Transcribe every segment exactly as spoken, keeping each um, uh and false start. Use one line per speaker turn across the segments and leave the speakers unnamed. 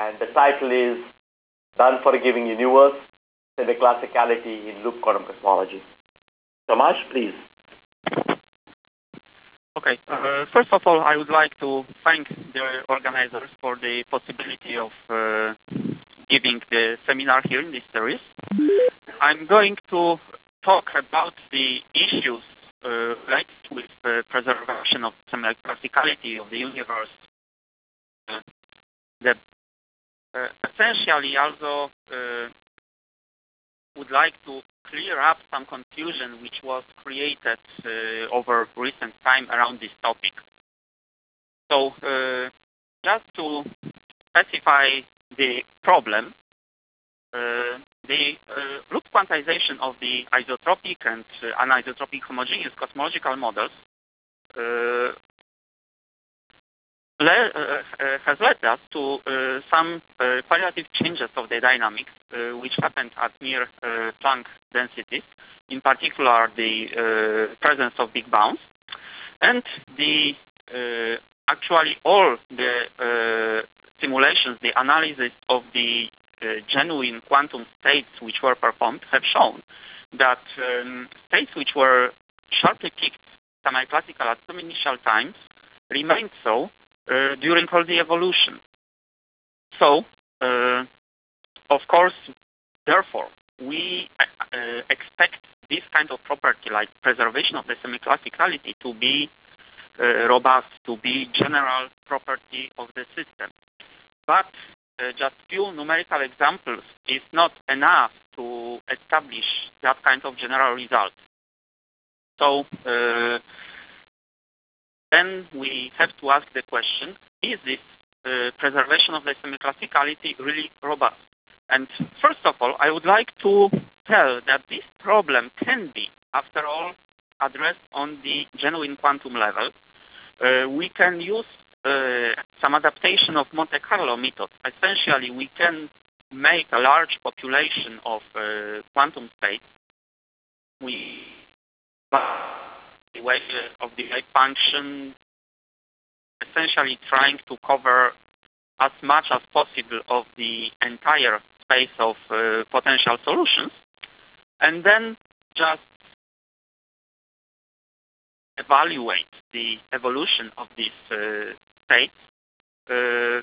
and the title is Done for a Given Universe, Semi-Classicality in Loop Quantum Cosmology. Tomasz, please.
Okay, uh, first of all, I would like to thank the organizers for the possibility of uh, giving the seminar here in this series. I'm going to talk about the issues uh, related with the preservation of semi-classicality of the universe. Uh, that uh, essentially also uh, would like to clear up some confusion which was created uh, over recent time around this topic. So uh, just to specify the problem, uh, the uh, loop quantization of the isotropic and uh, anisotropic homogeneous cosmological models uh, le uh, uh, has led us to uh, some uh, qualitative changes of the dynamics uh, which happened at near uh, Planck densities, in particular the uh, presence of big bounds, and the uh, actually all the uh, simulations, the analysis of the uh, genuine quantum states which were performed have shown that um, states which were sharply peaked semi-classical at some initial times remained so uh, during all the evolution. So, uh, of course, therefore, we uh, expect this kind of property like preservation of the semi-classicality to be uh, robust, to be general property of the system. But uh, just few numerical examples is not enough to establish that kind of general result. So uh, then we have to ask the question, is this uh, preservation of the semi-classicality really robust? And first of all, I would like to tell that this problem can be, after all, addressed on the genuine quantum level. Uh, we can use uh, some adaptation of Monte Carlo method. Essentially, we can make a large population of uh, quantum states. We the wave of the wave function, essentially trying to cover as much as possible of the entire space of uh, potential solutions, and then just evaluate the evolution of these uh, states uh,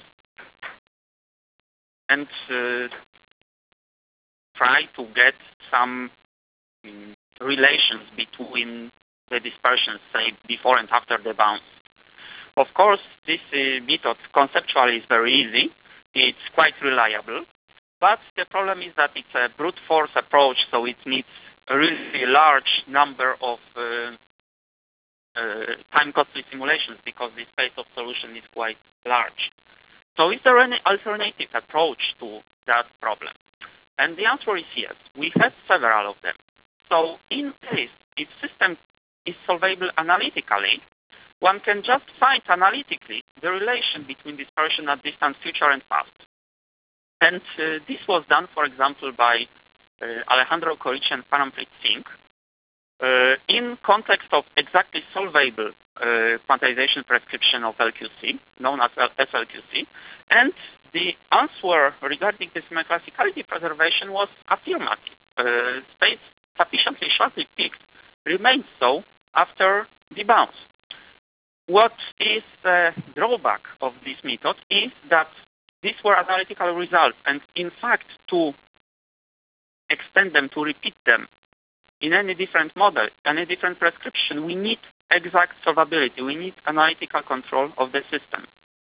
and uh, try to get some um, relations between the dispersions, say, before and after the bounce. Of course, this uh, method conceptually is very easy. It's quite reliable. But the problem is that it's a brute force approach, so it needs a really large number of uh, uh, time-costly simulations because the space of solution is quite large. So is there any alternative approach to that problem? And the answer is yes. We have several of them. So in case if system is solvable analytically, one can just find analytically the relation between dispersion at distant future and past. And uh, this was done, for example, by uh, Alejandro Corici and Paramfleet Singh uh, in context of exactly solvable uh, quantization prescription of L Q C, known as S L Q C. And the answer regarding this semi-classicality preservation was affirmative. Uh, space sufficiently sharply peaked remains so after the bounce. What is the drawback of this method is that these were analytical results, and in fact, to extend them, to repeat them in any different model, any different prescription, we need exact solvability. We need analytical control of the system.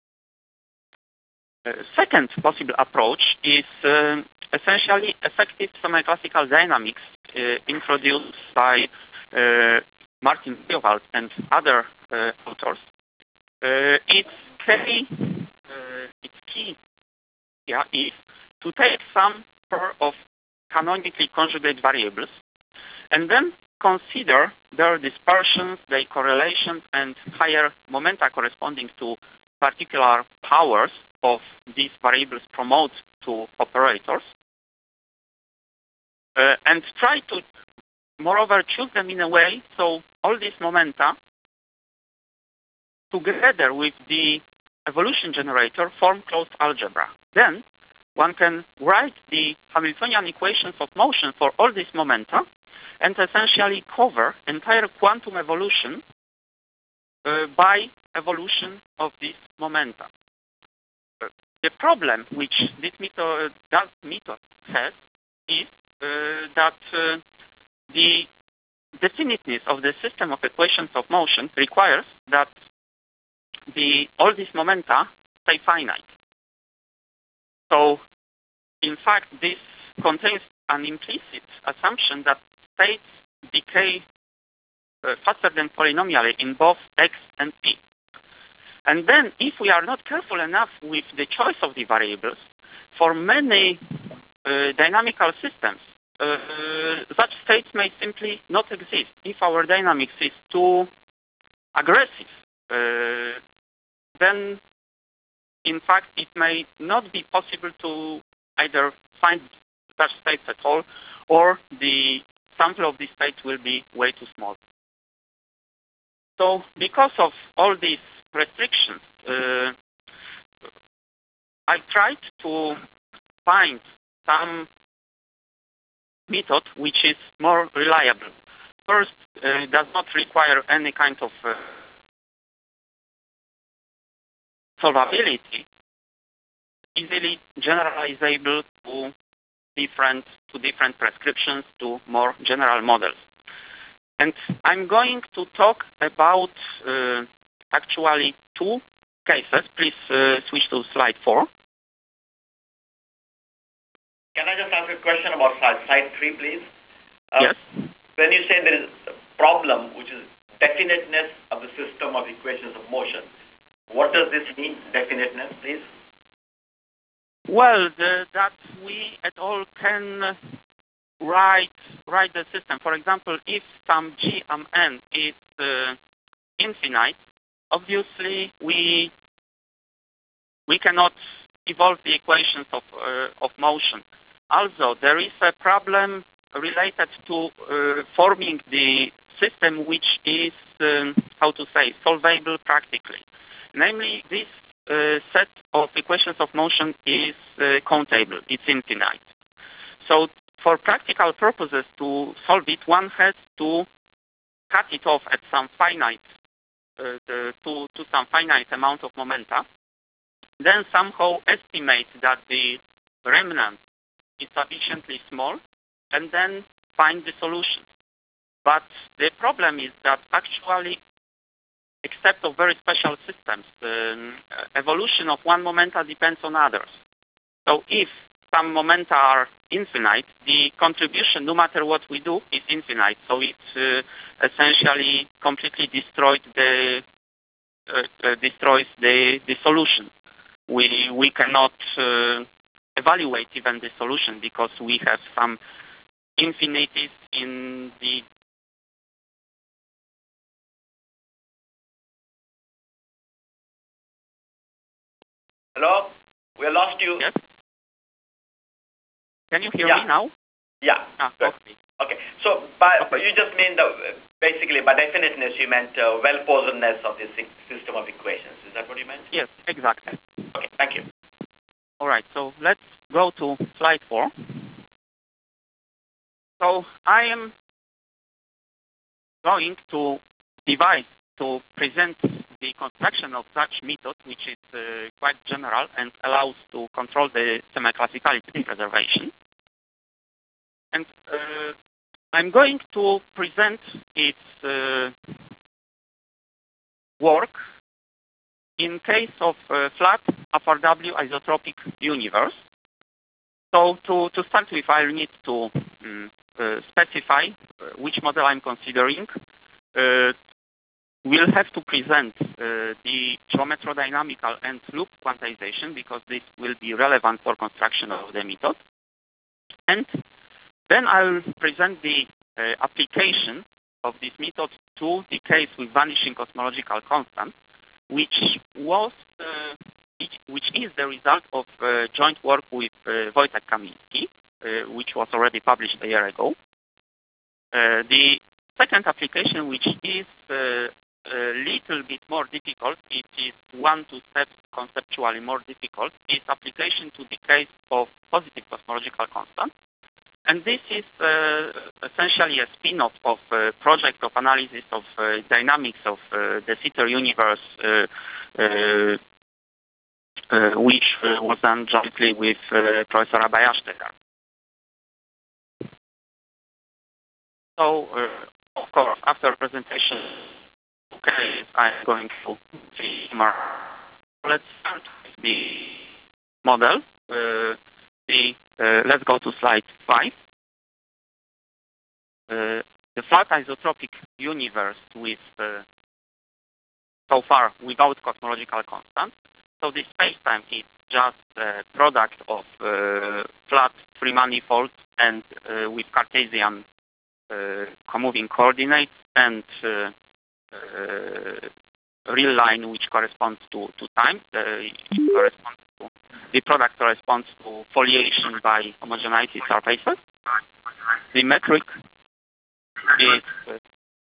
Uh, second possible approach is uh, essentially effective semi-classical dynamics uh, introduced by uh, Martin Buchwald and other uh, authors. Uh, its key, uh, its key yeah, is to take some pair of canonically conjugate variables and then consider their dispersions, their correlations, and higher momenta corresponding to particular powers of these variables promote to operators, uh, and try to, moreover, choose them in a way so all these momenta, together with the evolution generator form closed algebra. Then one can write the Hamiltonian equations of motion for all these momenta and essentially cover entire quantum evolution uh, by evolution of these momenta. Uh, the problem which this method, that method has is uh, that uh, the definiteness of the system of equations of motion requires that the all these momenta stay finite. So, in fact, this contains an implicit assumption that states decay uh, faster than polynomially in both x and p. And then, if we are not careful enough with the choice of the variables, for many uh, dynamical systems, uh, such states may simply not exist. If our dynamics is too aggressive, uh, then in fact it may not be possible to either find such states at all, or the sample of these states will be way too small. So because of all these restrictions, uh, I tried to find some method which is more reliable. First, uh, it does not require any kind of uh, solvability, easily generalizable to different to different prescriptions, to more general models. And I'm going to talk about uh, actually two cases. Please uh, switch to slide four.
Can I just ask a question about slide, slide three, please? Uh,
yes.
When you say there is a problem, which is definiteness of the system of equations of motion, what does this mean, definiteness, please?
Well, the, that we at all can write write the system. For example, if some g um n is uh, infinite, obviously we we cannot evolve the equations of uh, of motion. Also, there is a problem related to uh, forming the system which is um, how to say solvable practically. Namely, this uh, set of equations of motion is uh, countable. It's infinite. So for practical purposes to solve it, one has to cut it off at some finite, uh, the, to, to some finite amount of momenta, then somehow estimate that the remnant is sufficiently small, and then find the solution. But the problem is that actually, except of very special systems, um, evolution of one momenta depends on others. So if some momenta are infinite, the contribution, no matter what we do, is infinite. So it uh, essentially completely destroyed the uh, uh, destroys the the solution. We we cannot uh, evaluate even the solution because we have some infinities in the.
Hello, we lost you.
Yes. Can you hear
yeah.
me now?
Yeah.
Ah, okay.
Okay. So, by
okay.
you just mean the basically by definiteness, you meant uh, well-posedness of this system of equations. Is that what you meant?
Yes, exactly.
Okay. Thank you.
All right. So let's go to slide four. So I am going to devise to present the construction of such method, which is uh, quite general and allows to control the semi-classicality preservation. And uh, I'm going to present its uh, work in case of uh, flat F R W isotropic universe. So to, to start with, I need to um, uh, specify uh, which model I'm considering. Uh, we'll have to present uh, the geometrodynamical and loop quantization because this will be relevant for construction of the method. And then I'll present the uh, application of this method to the case with vanishing cosmological constant, which was uh, which is the result of uh, joint work with uh, Wojtek Kamiński, uh, which was already published a year ago. Uh, the second application, which is uh, a little bit more difficult, it is one, two steps conceptually more difficult, is application to the case of positive cosmological constant. And this is uh, essentially a spin-off of a project of analysis of uh, dynamics of uh, de Sitter universe, uh, uh, uh, which uh, was done jointly with uh, Professor Abhay Ashtekar. So, uh, of course, after presentation, okay, I'm going to see more. Let's start with the model. Uh, the, uh, let's go to slide five. Uh, the flat isotropic universe with, uh, so far, without cosmological constant. So the space-time is just a product of uh, flat free manifolds and uh, with Cartesian uh, comoving coordinates and uh, uh, real line which corresponds to, to time. Uh, it corresponds to, the product corresponds to foliation by homogeneity surfaces. The metric is uh,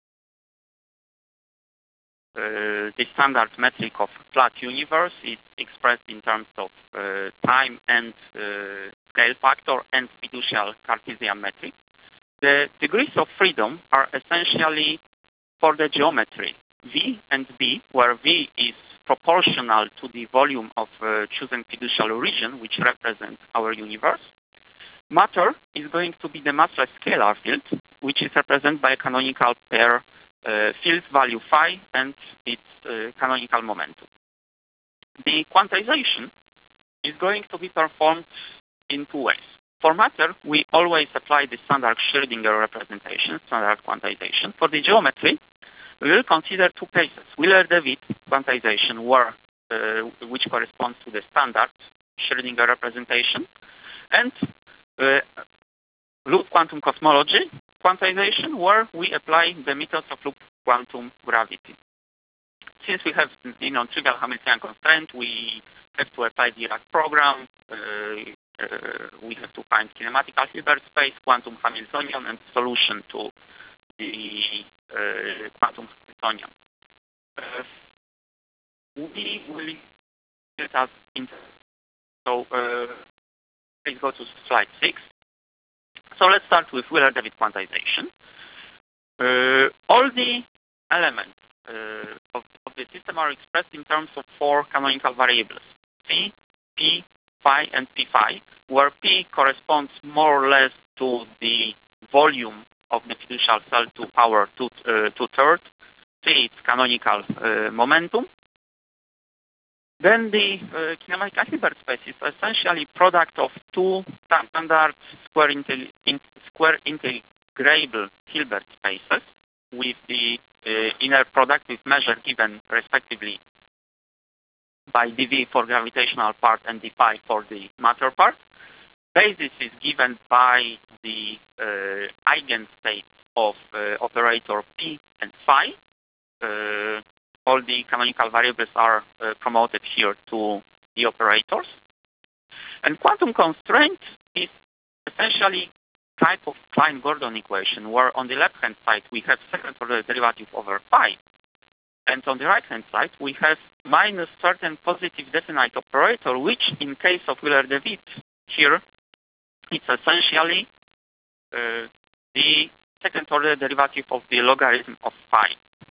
uh, the standard metric of flat universe. It's expressed in terms of uh, time and uh, scale factor and fiducial Cartesian metric. The degrees of freedom are essentially for the geometry V and B, where V is proportional to the volume of uh, chosen fiducial region, which represents our universe. Matter is going to be the massless scalar field, which is represented by a canonical pair uh, field value phi and its uh, canonical momentum. The quantization is going to be performed in two ways. For matter, we always apply the standard Schrödinger representation, standard quantization. For the geometry, we will consider two cases. Wheeler-DeWitt quantization, where, uh, which corresponds to the standard Schrödinger representation, and uh, loop quantum cosmology quantization, where we apply the methods of loop quantum gravity. Since we have you know, trivial Hamiltonian constraint, we have to apply the Dirac program. Uh, uh, we have to find kinematical Hilbert space, quantum Hamiltonian, and solution to the uh, quantum Hamiltonian. Uh, we will get us into. So uh, please go to slide six. So let's start with Wheeler-DeWitt quantization. Uh, all the elements uh, of, of the system are expressed in terms of four canonical variables: P, P, phi, and P phi, where P corresponds more or less to the volume of the fiducial cell to power two, uh, two-thirds, P its canonical uh, momentum. Then the uh, kinematical Hilbert space is essentially product of two standard square, intel in square integrable Hilbert spaces with the uh, inner product with measure given respectively by dV for gravitational part and dφ for the matter part. Basis is given by the uh, eigenstate of uh, operator P and phi. Uh, all the canonical variables are uh, promoted here to the operators. And quantum constraint is essentially type of Klein-Gordon equation, where on the left-hand side we have second-order derivative over phi, and on the right-hand side we have minus certain positive definite operator, which in case of Wheeler-DeWitt here, it's essentially uh, the second-order derivative of the logarithm of phi.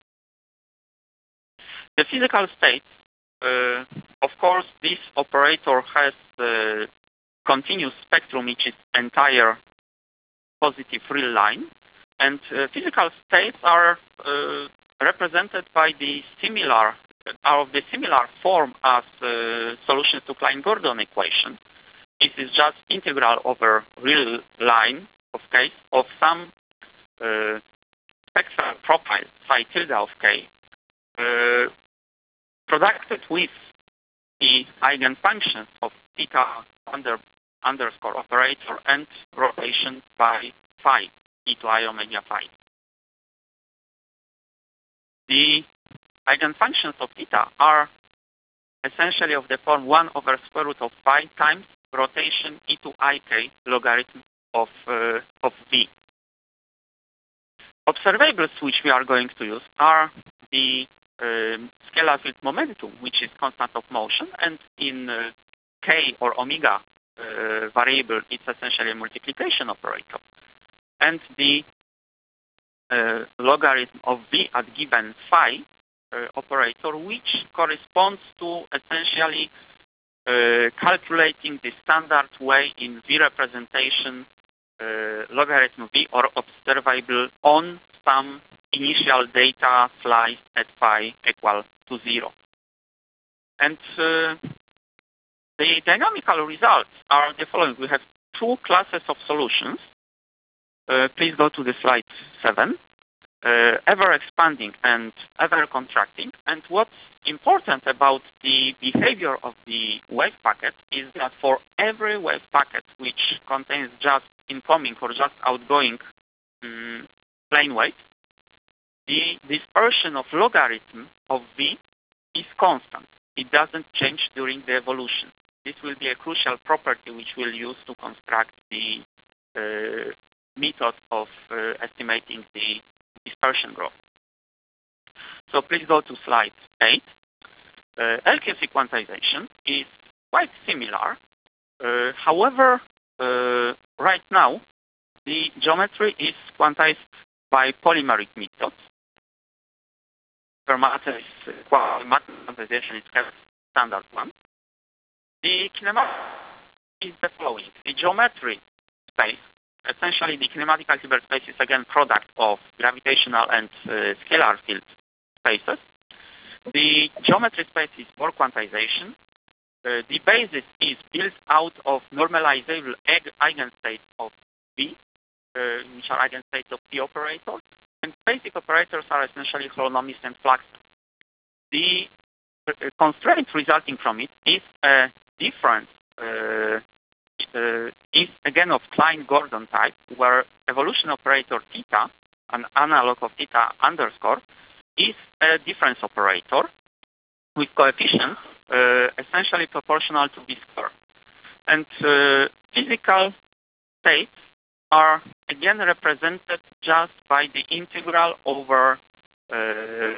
The physical state, uh, of course, this operator has a continuous spectrum, which is entire positive real line, and uh, physical states are uh, represented by the similar, are of the similar form as uh, solutions to Klein-Gordon equation. This is just integral over real line of case of some uh, spectral profile psi tilde of k, uh, producted with the eigenfunctions of theta under underscore operator and rotation by phi, e to I omega phi. The eigenfunctions of theta are essentially of the form one over square root of phi times rotation e to ik logarithm of, uh, of v. observables which we are going to use are the um, scalar field momentum, which is constant of motion, and in uh, k or omega uh, variable, it's essentially a multiplication operator. And the uh, logarithm of v at given phi uh, operator, which corresponds to essentially uh, calculating the standard way in v representation uh, logarithm v or observable on some initial data sliced at phi equal to zero. And uh, the dynamical results are the following. We have two classes of solutions. Uh, please go to the slide seven. Uh, ever expanding and ever contracting. And what's important about the behavior of the wave packet is that for every wave packet which contains just incoming or just outgoing um, plane waves, the dispersion of logarithm of v is constant. It doesn't change during the evolution. This will be a crucial property which we'll use to construct the uh, method of uh, estimating the dispersion growth. So please go to slide eight. Uh, L Q C quantization is quite similar. Uh, however, uh, right now, the geometry is quantized by polymeric methods. Fermat's quantization is kept standard one. The kinematic is the following. The geometry space, essentially the kinematical Hilbert space, is again product of gravitational and uh, scalar field spaces. The geometry space is for quantization. Uh, the basis is built out of normalizable eigenstates of V, uh, which are eigenstates of P operators, and basic operators are essentially Holonomist and Flaxen. The uh, constraint resulting from it is a difference uh, uh, is again of Klein-Gordon type, where evolution operator theta, an analog of theta underscore, is a difference operator with coefficients uh, essentially proportional to V square. And uh, physical states are again represented just by the integral over uh,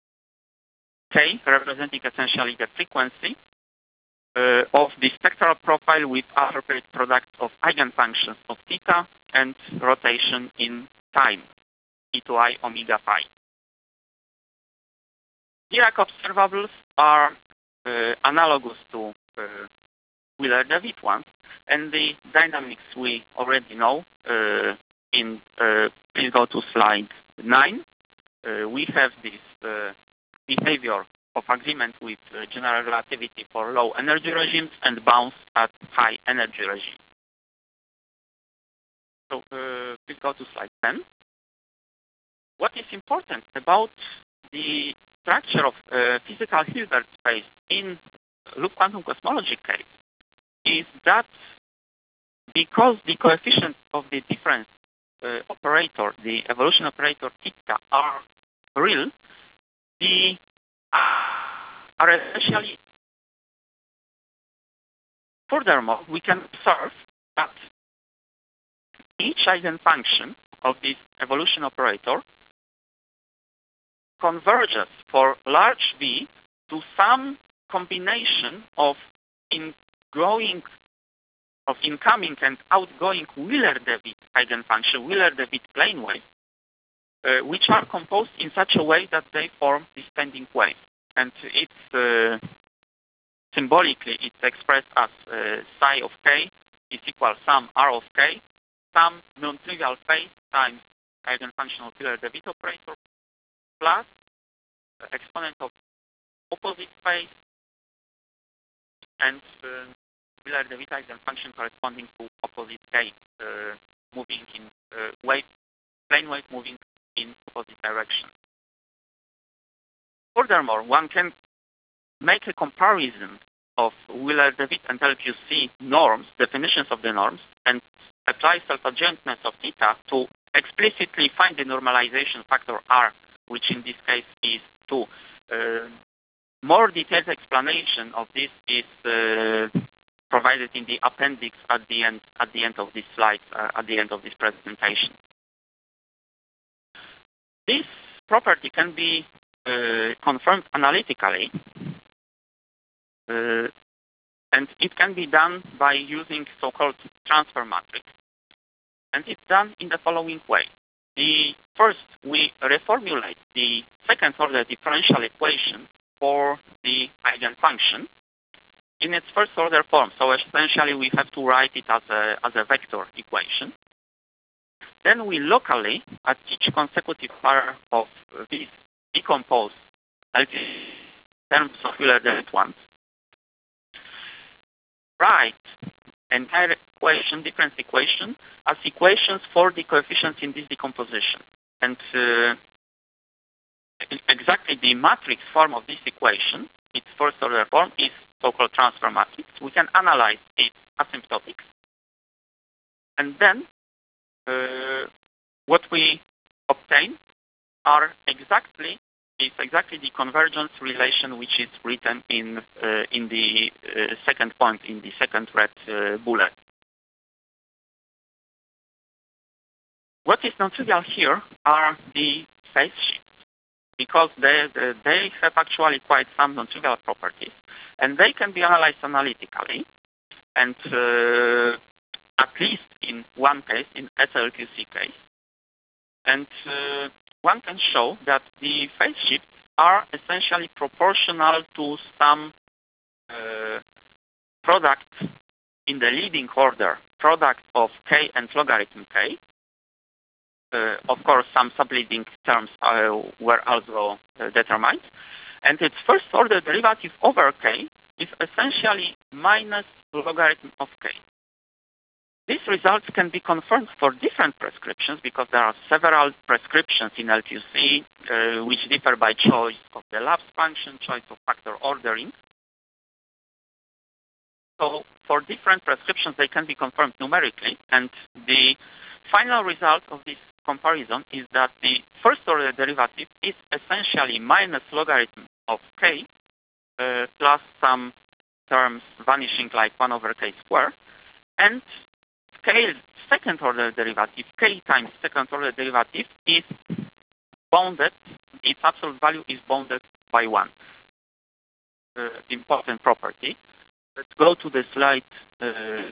k, representing essentially the frequency uh, of the spectral profile with appropriate product of eigenfunctions of theta and rotation in time, e to I omega phi. Dirac observables are uh, analogous to uh, Wheeler-DeWitt ones, and the dynamics we already know. Uh, in uh, please go to slide nine. Uh, we have this uh, behavior of agreement with uh, general relativity for low energy regimes and bounce at high energy regimes. So uh, please go to slide ten. What is important about the structure of uh, physical Hilbert space in loop quantum cosmology case is that because the coefficients of the difference uh, operator, the evolution operator theta, are real, the are essentially. Furthermore, we can observe that each eigenfunction of this evolution operator converges for large V to some combination of ingoing, of incoming and outgoing Wheeler-DeWitt eigenfunction, Wheeler-DeWitt plane waves, uh, which are composed in such a way that they form this standing wave. And it's uh, symbolically it's expressed as uh, psi of k is equal sum r of k, some non-trivial phase times eigenfunction of Wheeler-DeWitt operator plus exponent of opposite phase and uh, Wheeler-DeWitt eigenfunction corresponding to opposite k, uh, moving in uh, wave, plane wave moving in opposite direction. Furthermore, one can make a comparison of Wheeler-DeWitt and L Q C norms, definitions of the norms, and apply self-adjointness of theta to explicitly find the normalization factor R, which in this case is two. Uh, more detailed explanation of this is uh, provided in the appendix at the end at the end of this slide, uh, at the end of this presentation. this property can be uh, confirmed analytically, uh, and it can be done by using so-called transfer matrix. And it's done in the following way. The first, we reformulate the second-order differential equation for the eigenfunction in its first-order form. So essentially, we have to write it as a, as a vector equation. Then we locally, at each consecutive pair of these decomposed terms of Euler-David ones, write entire equation, difference equation, as equations for the coefficients in this decomposition. And uh, exactly the matrix form of this equation, its first order form, is so-called transfer matrix. We can analyze its asymptotics. And then uh, what we obtain are exactly is exactly the convergence relation which is written in uh, in the uh, second point in the second red uh, bullet. What is non-trivial here are the phase shifts, because they they have actually quite some non-trivial properties, and they can be analyzed analytically, and uh, at least in one case, in S L Q C case, and uh, one can show that the phase shifts are essentially proportional to some uh, product in the leading order, product of k and logarithm k. Uh, of course, some subleading terms uh, were also uh, determined. And its first order derivative over k is essentially minus logarithm of k. These results can be confirmed for different prescriptions because there are several prescriptions in L Q C uh, which differ by choice of the Laplace function, choice of factor ordering. So for different prescriptions, they can be confirmed numerically. And the final result of this comparison is that the first order derivative is essentially minus logarithm of k uh, plus some terms vanishing like one over k squared, and scaled second order derivative, k times second order derivative, is bounded, its absolute value is bounded by one. Uh, important property. Let's go to the slide. Uh,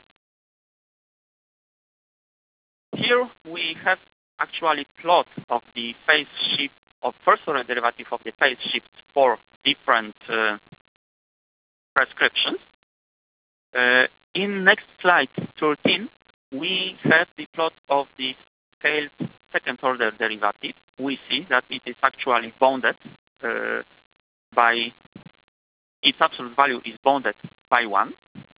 here we have actually plot of the phase shift of first order derivative of the phase shift for different uh, prescriptions. Uh, in next slide thirteen, we have the plot of the scaled second order derivative. We see that it is actually bounded uh, by, its absolute value is bounded by one.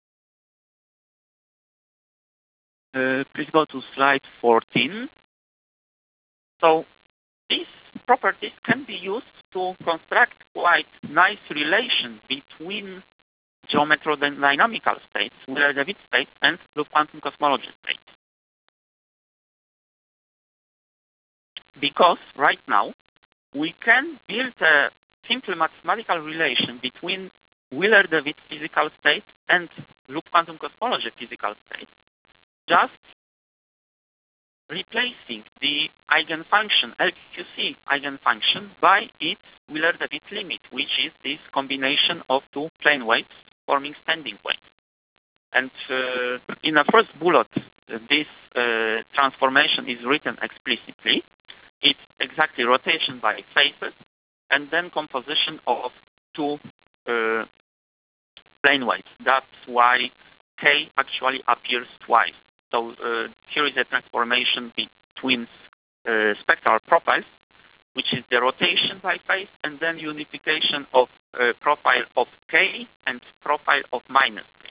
Uh, please go to slide fourteen. So these properties can be used to construct quite nice relation between geometrodynamical states, Euler-David states, and Loop quantum cosmology states. Because right now, we can build a simple mathematical relation between Euler-David physical state and Loop quantum cosmology physical state, just replacing the eigenfunction, L Q C eigenfunction, by its Euler-David limit, which is this combination of two plane waves forming standing waves. And uh, in the first bullet, this uh, transformation is written explicitly. It's exactly rotation by phases, and then composition of two uh, plane waves. That's why k actually appears twice. So uh, here is a transformation between uh, spectral profiles, which is the rotation by phase, and then unification of uh, profile of k and profile of minus k.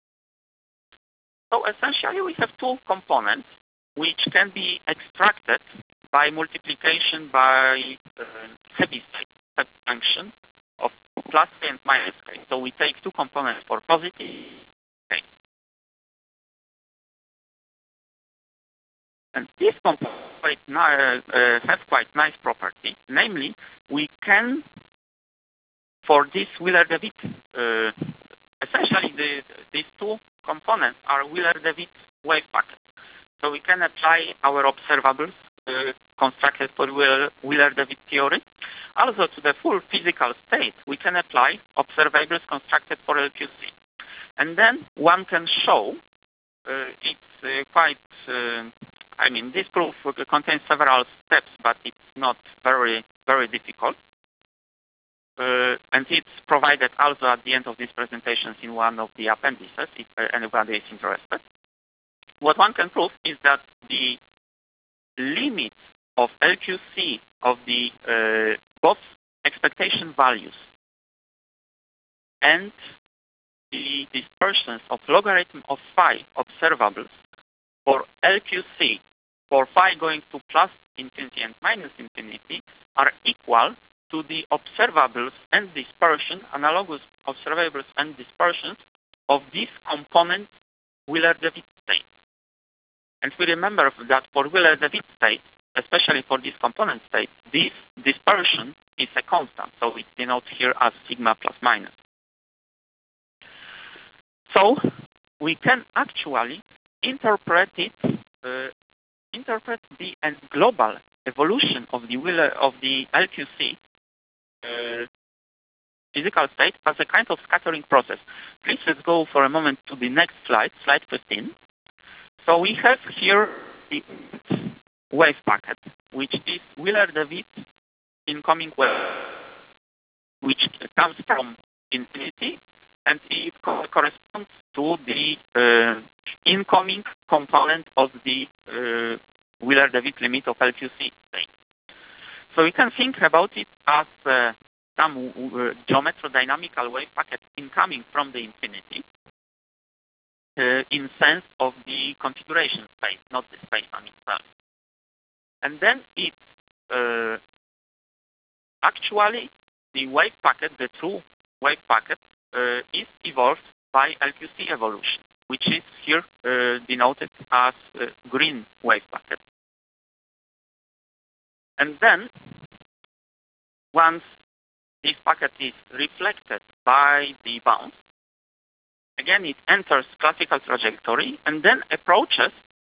So essentially we have two components which can be extracted by multiplication by uh, heavy state function of plus k and minus k. So we take two components for positive k. And these components uh, uh, have quite nice property. Namely, we can, for this Euler-David, uh, essentially the, these two components are Euler-David wave packets. So we can apply our observables uh, constructed for Wheeler-Dewitt theory. Also, to the full physical state, we can apply observables constructed for L Q C. And then one can show, uh, it's uh, quite, uh, I mean, this proof contains several steps, but it's not very, very difficult. Uh, and it's provided also at the end of these presentations in one of the appendices, if uh, anybody is interested. What one can prove is that the limits of L Q C of the uh, both expectation values and the dispersions of logarithm of phi observables for L Q C for phi going to plus infinity and minus infinity are equal to the observables and dispersion, analogous observables and dispersions of this component Wheeler-Dewitt state. And we remember that for Wheeler-Dewitt state, especially for this component state, this dispersion is a constant, so it's denoted here as sigma plus minus. So we can actually interpret it, uh, interpret the uh, global evolution of the Wheeler of the L Q C uh, physical state as a kind of scattering process. Please let's go for a moment to the next slide, slide fifteen. So we have here the wave packet, which is Wheeler-Dewitt incoming wave, which comes from infinity, and it co corresponds to the uh, incoming component of the uh, Wheeler-Dewitt limit of L Q C state. So we can think about it as uh, some uh, geometrodynamical wave packet incoming from the infinity uh, in sense of the configuration space, not the space on itself. And then it's uh, actually the wave packet, the true wave packet, uh, is evolved by L Q C evolution, which is here uh, denoted as uh, green wave packet. And then, once this packet is reflected by the bounce, again it enters classical trajectory and then approaches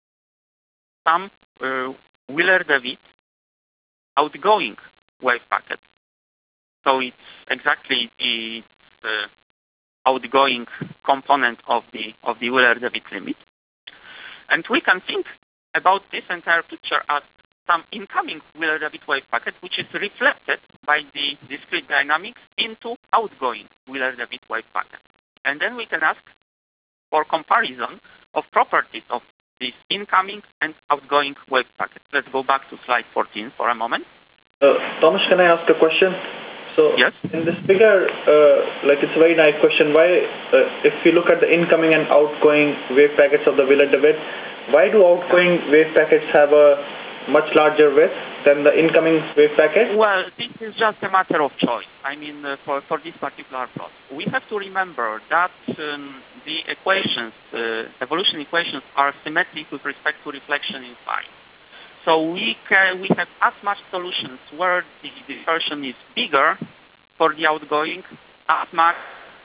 some uh, Wheeler-Dewitt outgoing wave packet. So it's exactly the uh, outgoing component of the of the Wheeler-Dewitt limit. And we can think about this entire picture as some incoming Wheeler-Dewitt wave packet, which is reflected by the discrete dynamics into outgoing Wheeler-Dewitt wave packet. And then we can ask for comparison of properties of this incoming and outgoing wave packet. Let's go back to slide fourteen for a moment.
Uh, Thomas, can I ask a question? So
yes.
In this figure, uh, like it's a very nice question. Why, uh, if we look at the incoming and outgoing wave packets of the Wheeler-Dewitt, why do outgoing wave packets have a much larger width than the incoming wave packet?
Well, this is just a matter of choice. I mean, uh, for, for this particular plot. We have to remember that um, the equations, uh, evolution equations, are symmetric with respect to reflection in phi. So we can, we have as much solutions where the dispersion is bigger for the outgoing, as much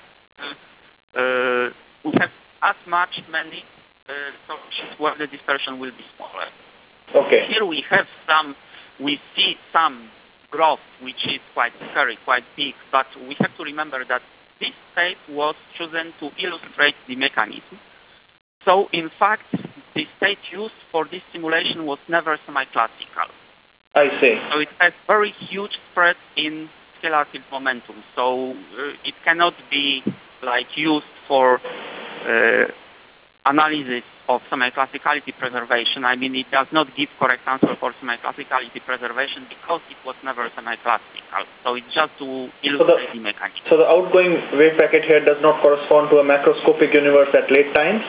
uh, uh, we have as much many uh, solutions where the dispersion will be smaller.
Okay.
Here we have some, we see some growth which is quite scary, quite big, but we have to remember that this state was chosen to illustrate the mechanism. So in fact, the state used for this simulation was never semi-classical.
I see.
So it has very huge spread in scalar field momentum. So uh, it cannot be like used for uh, analysis of semi-classicality preservation. I mean, it does not give correct answer for semi-classicality preservation because it was never semi-classical. So it's just to illustrate so the, the mechanism.
So the outgoing wave packet here does not correspond to a macroscopic universe at late times?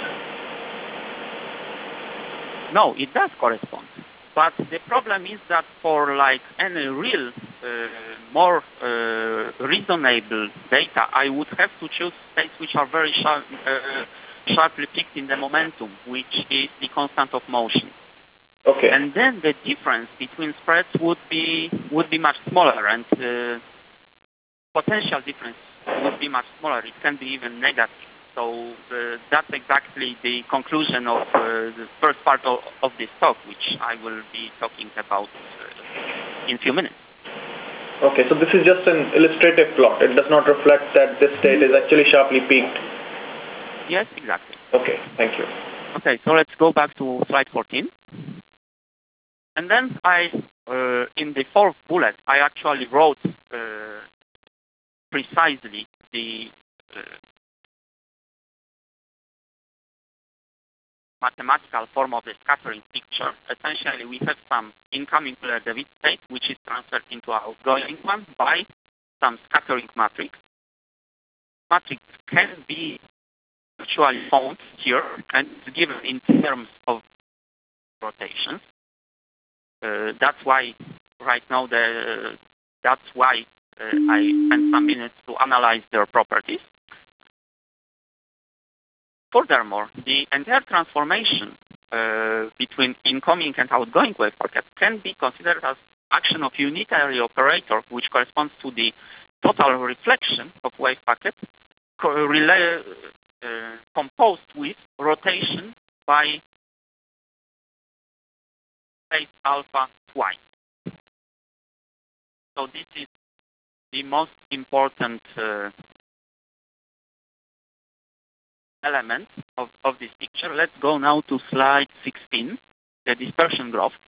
No, it does correspond. But the problem is that for like any real, uh, more uh, reasonable data, I would have to choose states which are very sharp, uh, sharply picked in the momentum, which is the constant of motion.
Okay.
And then the difference between spreads would be would be much smaller, and uh, potential difference would be much smaller. It can be even negative. So uh, that's exactly the conclusion of uh, the first part of, of this talk, which I will be talking about uh, in a few minutes.
Okay, so this is just an illustrative plot. It does not reflect that this state is actually sharply peaked.
Yes, exactly.
Okay, thank you.
Okay, so let's go back to slide fourteen. And then I, uh, in the fourth bullet, I actually wrote uh, precisely the uh, mathematical form of the scattering picture. Essentially, we have some incoming Miller-David state, which is transferred into our outgoing one by some scattering matrix. Matrix can be actually found here and it's given in terms of rotations. Uh, that's why right now the that's why uh, I spent some minutes to analyze their properties. Furthermore, the entire transformation uh, between incoming and outgoing wave packet can be considered as action of unitary operator, which corresponds to the total reflection of wave packet co relay, uh, composed with rotation by phase alpha twice. So this is the most important uh, element of, of this picture. Let's go now to slide sixteen, the dispersion graph.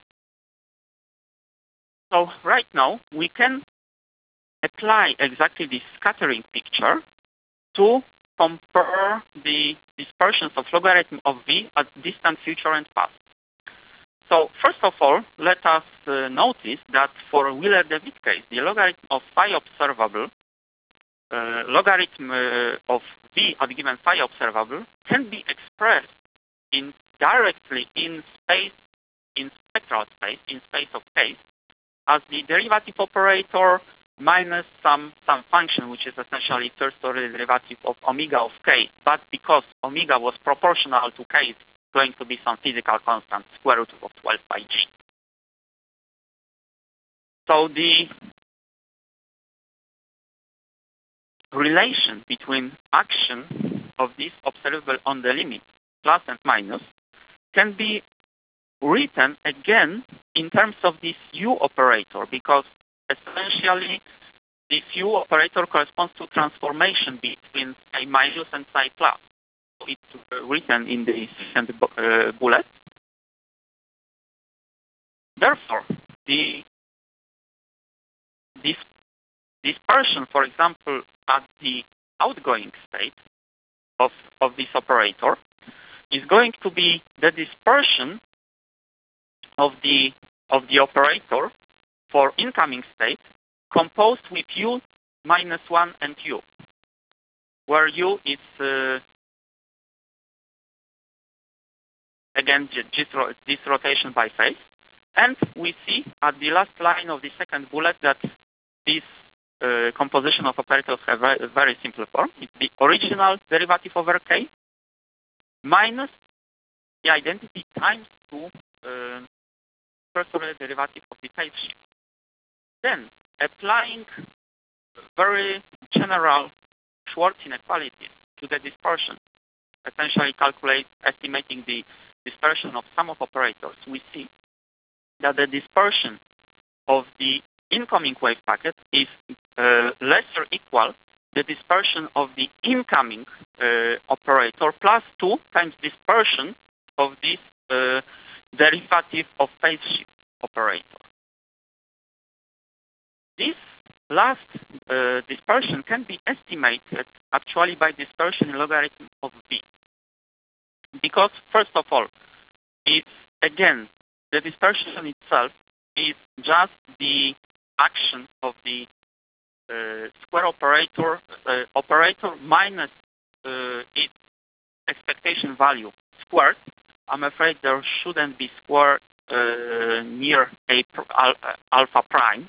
So right now we can apply exactly this scattering picture to compare the dispersions of logarithm of V at distant future and past. So first of all, let us uh, notice that for Wheeler-DeWitt case, the logarithm of phi observable, uh, logarithm uh, of V at given phi observable can be expressed in directly in space, in spectral space, in space of case, as the derivative operator minus some some function, which is essentially first order derivative of omega of k. But because omega was proportional to k, it's going to be some physical constant, square root of twelve by g. So the relation between action of this observable on the limit, plus and minus, can be written again in terms of this U operator, because essentially this U operator corresponds to transformation between psi minus and psi plus. So it's uh, written in the second uh, bullet. Therefore, the this dispersion, for example, at the outgoing state of, of this operator is going to be the dispersion of the of the operator for incoming state composed with U minus one and U, where U is uh, again this rotation by phase. And we see at the last line of the second bullet that this uh, composition of operators have a very simple form. It's the original derivative over k minus the identity times two uh, first order derivative of the phase shift. Then, applying very general Schwartz inequalities to the dispersion, essentially calculate estimating the dispersion of sum of operators, we see that the dispersion of the incoming wave packet is uh, less or equal the dispersion of the incoming uh, operator plus two times dispersion of this uh, derivative of phase shift operator. This last uh, dispersion can be estimated actually by dispersion in logarithm of V. Because first of all, it's again, the dispersion itself is just the action of the uh, square operator uh, operator minus uh, its expectation value squared. I'm afraid there shouldn't be square uh, near a al alpha prime.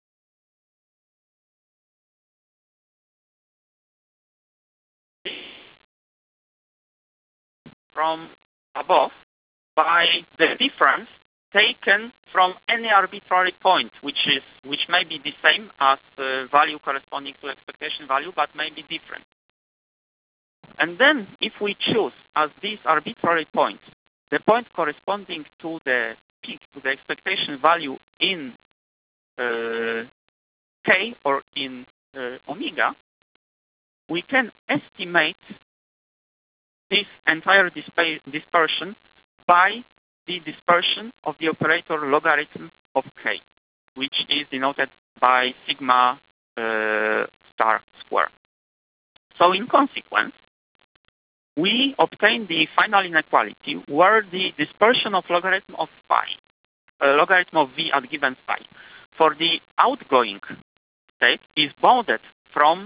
From above by the difference taken from any arbitrary point, which is which may be the same as uh, value corresponding to expectation value, but may be different. And then if we choose as these arbitrary points, the point corresponding to the peak, to the expectation value in uh, k or in uh, omega, we can estimate this entire dispa dispersion by the dispersion of the operator logarithm of k, which is denoted by sigma uh, star square. So in consequence, we obtain the final inequality where the dispersion of logarithm of phi, uh, logarithm of v at given phi, for the outgoing state is bounded from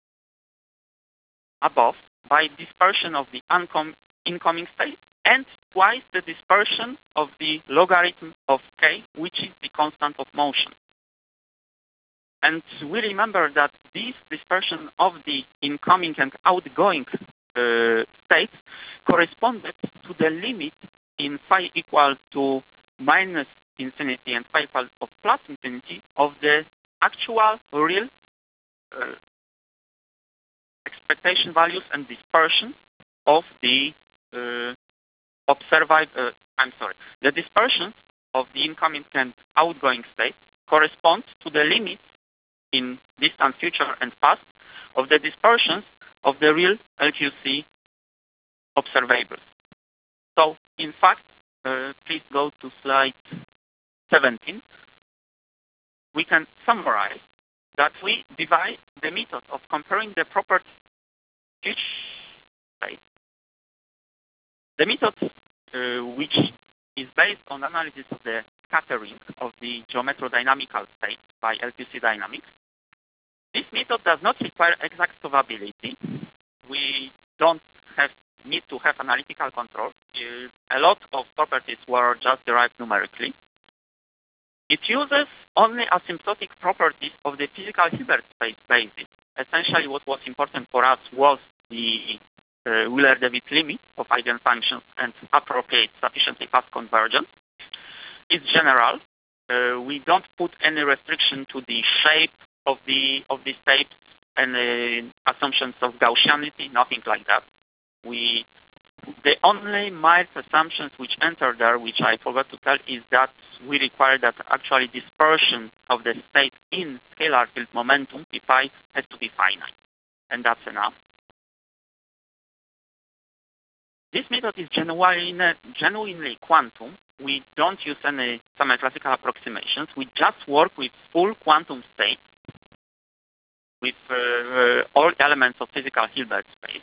above by dispersion of the incoming state and twice the dispersion of the logarithm of k, which is the constant of motion. And we remember that this dispersion of the incoming and outgoing uh, states corresponded to the limit in phi equal to minus infinity and phi equal of plus infinity of the actual real uh, expectation values and dispersion of the uh, observed, uh, I'm sorry, the dispersion of the incoming and outgoing state corresponds to the limit in distant future and past of the dispersions of the real L Q C observables. So, in fact, uh, please go to slide seventeen. We can summarize that we divide the method of comparing the properties future state. The method uh, which is based on analysis of the scattering of the geometrodynamical state by L Q C dynamics. This method does not require exact solvability. We don't have need to have analytical control. Uh, a lot of properties were just derived numerically. It uses only asymptotic properties of the physical Hilbert space basis. Essentially, what was important for us was the uh, Wheeler-DeWitt limit of eigenfunctions and appropriate sufficiently fast convergence. It's general. Uh, we don't put any restriction to the shape of the of the states and uh, assumptions of Gaussianity, nothing like that. We the only mild assumptions which enter there, which I forgot to tell, is that we require that actually dispersion of the state in scalar field momentum phi has to be finite, and that's enough. This method is genuinely, genuinely quantum. We don't use any semi-classical approximations. We just work with full quantum states with uh, uh, all elements of physical Hilbert space.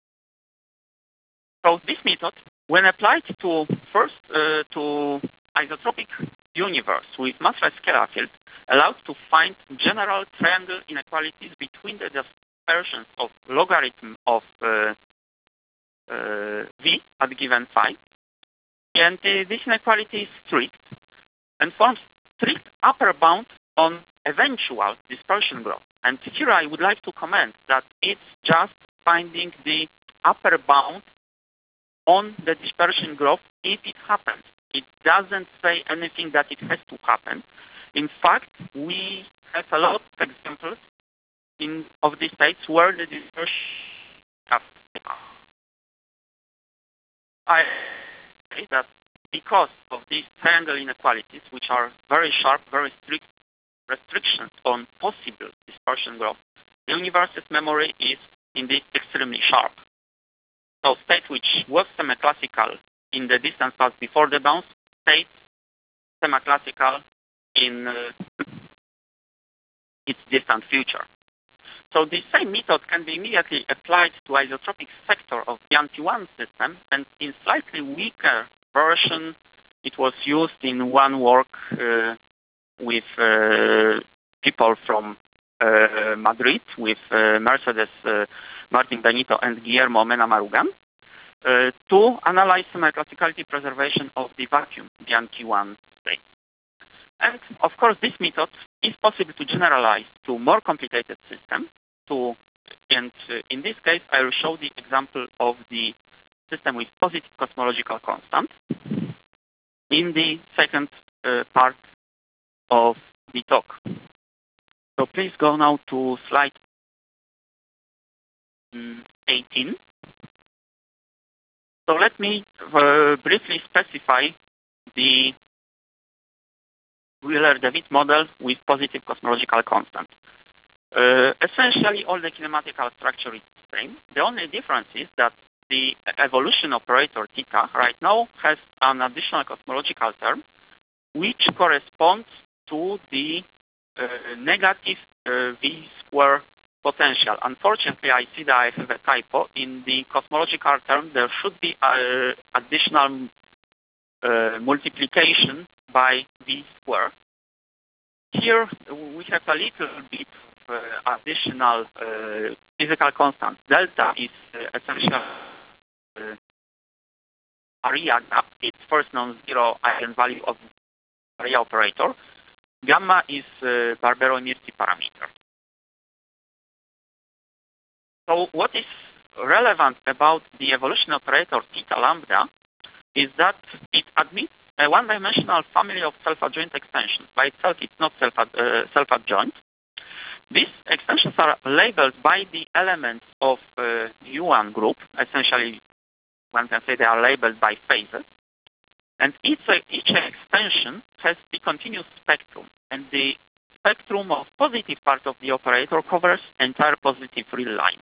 So this method, when applied to first uh, to isotropic universe with massless scalar field, allows to find general triangle inequalities between the dispersions of logarithm of uh, uh, v at given phi. And uh, this inequality is strict and forms strict upper bound on eventual dispersion growth. And here I would like to comment that it's just finding the upper bound on the dispersion growth if it happens. It doesn't say anything that it has to happen. In fact, we have a lot of examples in of these states where the dispersion happens. I say that because of these triangle inequalities, which are very sharp, very strict restrictions on possible dispersion growth, the universe's memory is indeed extremely sharp. So state which was semi-classical in the distance past before the bounce, state semi-classical in uh, its distant future. So the same method can be immediately applied to isotropic sector of the Bianchi one system, and in slightly weaker version, it was used in one work uh, with uh, people from uh, Madrid, with uh, Mercedes uh, Martin Benito and Guillermo Mena Marugan, uh, to analyze semi-classicality preservation of the vacuum Bianchi one state. And of course, this method is possible to generalize to more complicated systems. To, and uh, in this case, I will show the example of the system with positive cosmological constant in the second uh, part of the talk. So please go now to slide eighteen. So let me uh, briefly specify the Wheeler-DeWitt model with positive cosmological constant. Uh, essentially, all the kinematical structure is the same. The only difference is that the evolution operator theta right now has an additional cosmological term which corresponds to the uh, negative uh, v square potential. Unfortunately, I see that I have a typo. In the cosmological term, there should be uh, additional uh, multiplication by v square. Here we have a little bit of uh, additional uh, physical constant. Delta is uh, essentially uh, area gap, its first non-zero eigenvalue of area operator. Gamma is uh, Barbero-Mirti parameter. So what is relevant about the evolution operator theta lambda is that it admits a one-dimensional family of self-adjoint extensions. By itself, it's not self uh, self-adjoint. These extensions are labeled by the elements of uh, U one group. Essentially, one can say they are labeled by phases. And each, uh, each extension has the continuous spectrum. And the spectrum of positive part of the operator covers entire positive real line.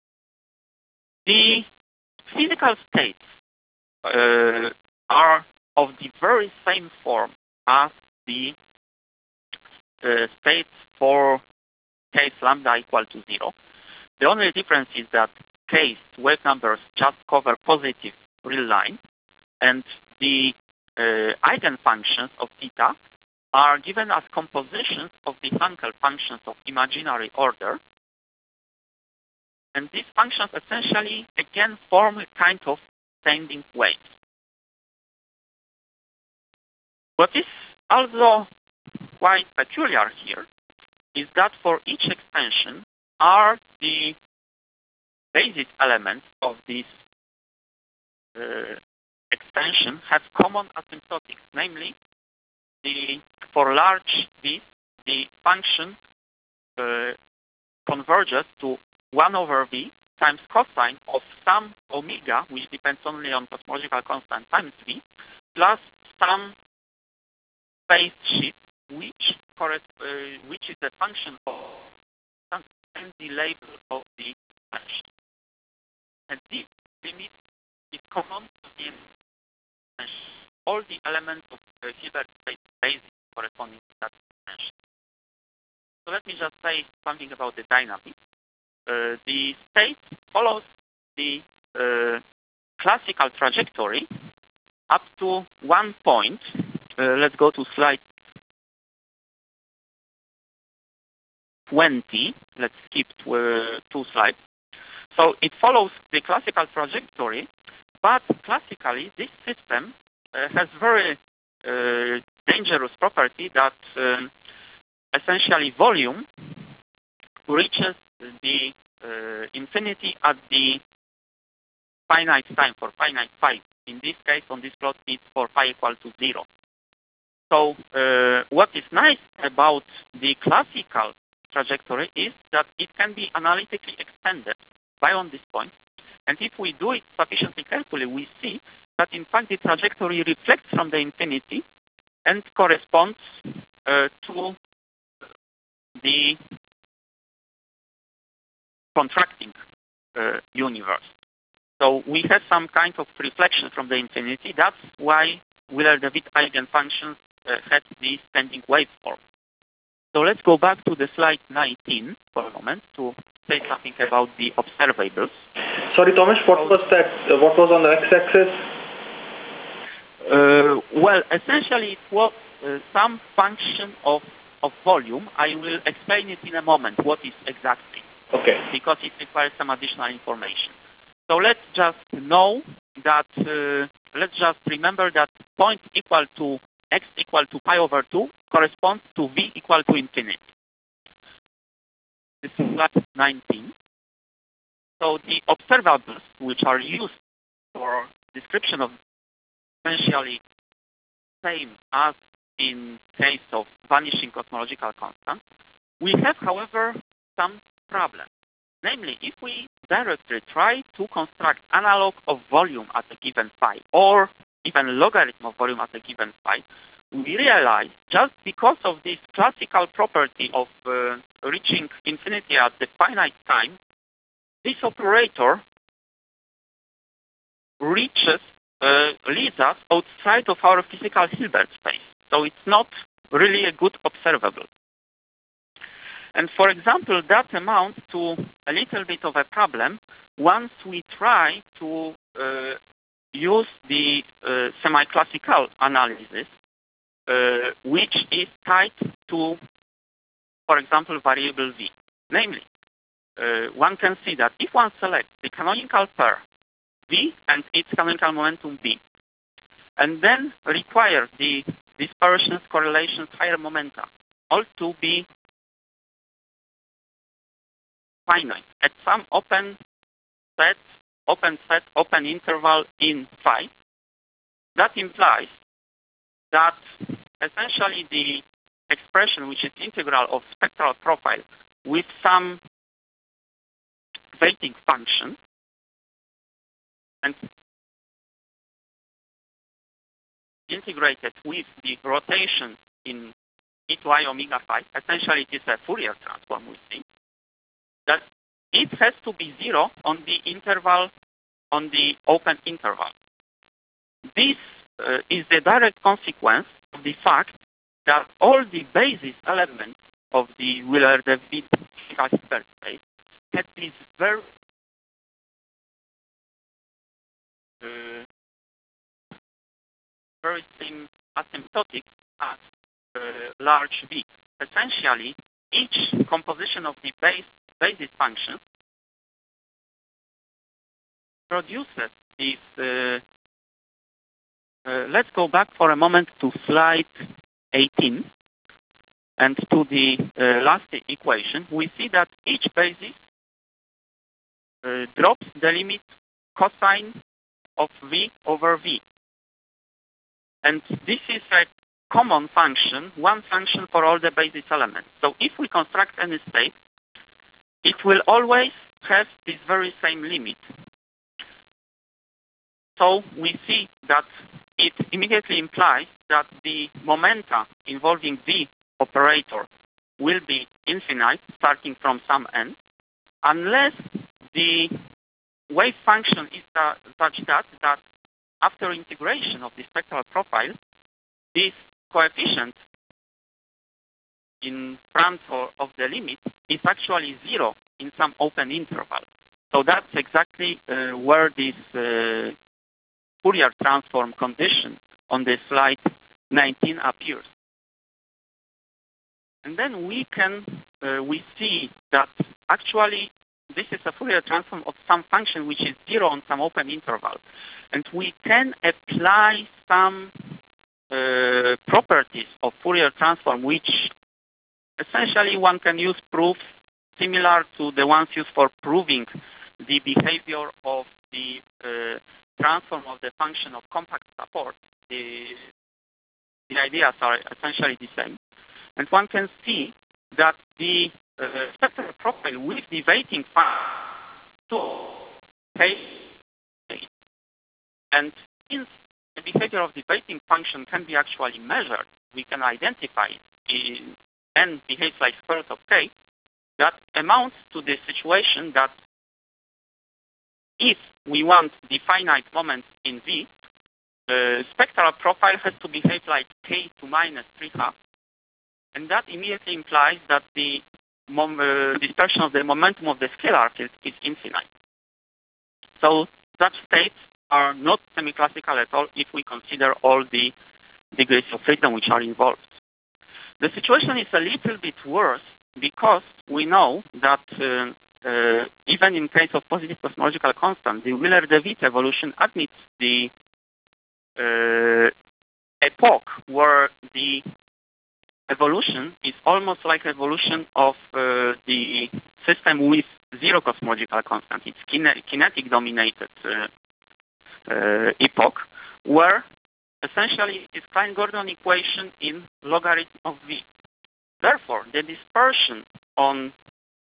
The physical states uh, are of the very same form as the uh, states for case lambda equal to zero. The only difference is that case wave numbers just cover positive real line, and the uh, eigenfunctions of theta are given as compositions of the Hankel functions of imaginary order. And these functions essentially again form a kind of standing waves. What is also quite peculiar here is that for each extension are the basis elements of this uh, extension have common asymptotics, namely the for large v, the function uh, converges to one over v times cosine of some omega, which depends only on cosmological constant, times v, plus some phase shift, which corresp uh, which is a function of and the label of the extension. And this limit is common to the extension. All the elements of the Hilbert space basis corresponding to that extension. So let me just say something about the dynamics. Uh, the state follows the uh, classical trajectory up to one point. Uh, let's go to slide twenty. Let's skip to, uh, two slides. So it follows the classical trajectory, but classically this system uh, has very uh, dangerous property that um, essentially volume reaches the uh, infinity at the finite time for finite phi. In this case, on this plot, it's for phi equal to zero. So uh, what is nice about the classical trajectory is that it can be analytically extended by on this point. And if we do it sufficiently carefully, we see that in fact the trajectory reflects from the infinity and corresponds uh, to the contracting uh, universe. So we have some kind of reflection from the infinity. That's why Wheeler-DeWitt eigenfunctions uh, had the standing waveform. So let's go back to the slide nineteen for a moment to say something about the observables.
Sorry, Thomas, what was that? Uh, what was on the x-axis?
Uh, well, essentially it was uh, some function of, of volume. I will explain it in a moment, what is exactly.
Okay.
Because it requires some additional information. So let's just know that, uh, let's just remember that point equal to x equal to pi over two corresponds to v equal to infinity. This is slide nineteen. So the observables, which are used for description of essentially same as in case of vanishing cosmological constant, we have, however, some problem. Namely, if we directly try to construct analog of volume at a given phi, or even logarithm of volume at a given phi, we realize just because of this classical property of uh, reaching infinity at the finite time, this operator reaches, uh, leads us outside of our physical Hilbert space. So it's not really a good observable. And for example, that amounts to a little bit of a problem once we try to uh, use the uh, semi-classical analysis, uh, which is tied to, for example, variable v. Namely, uh, one can see that if one selects the canonical pair v and its canonical momentum v, and then require the dispersions, correlations, higher momenta, all to be finite at some open set, open set, open interval in phi, that implies that essentially the expression, which is integral of spectral profile with some weighting function, and integrated with the rotation in e to I omega phi, essentially it is a Fourier transform, we see, that it has to be zero on the interval, on the open interval. This uh, is the direct consequence of the fact that all the basis elements of the Wheeler-DeWitt Hilbert space have this very uh, very same asymptotic as uh, large V. Essentially, each composition of the base basis function produces this. Uh, uh, let's go back for a moment to slide eighteen and to the uh, last equation. We see that each basis uh, drops the limit cosine of V over V. And this is a common function, one function for all the basis elements. So if we construct any state, it will always have this very same limit. So we see that it immediately implies that the momenta involving the operator will be infinite, starting from some n, unless the wave function is uh, such that, that after integration of the spectral profile, this coefficient in front of, of the limit is actually zero in some open interval. So that's exactly uh, where this uh, Fourier transform condition on the slide nineteen appears. And then we can, uh, we see that actually this is a Fourier transform of some function which is zero on some open interval. And we can apply some uh, properties of Fourier transform, which essentially one can use proofs similar to the ones used for proving the behavior of the uh, transform of the function of compact support. The, the ideas are essentially the same. And one can see that the uh, spectral profile with the weighting function, and since the behavior of the weighting function can be actually measured, we can identify it n behaves like square root of k, that amounts to the situation that if we want the finite moment in V, the spectral profile has to behave like k to minus three half, and that immediately implies that the mom uh, dispersion of the momentum of the scalar field is infinite. So such states are not semi-classical at all if we consider all the degrees of freedom which are involved. The situation is a little bit worse because we know that uh, uh, even in case of positive cosmological constant, the Wheeler-DeWitt evolution admits the uh, epoch where the evolution is almost like evolution of uh, the system with zero cosmological constant. It's kine kinetic dominated uh, uh, epoch, where essentially it is Klein-Gordon equation in logarithm of V. Therefore, the dispersion on in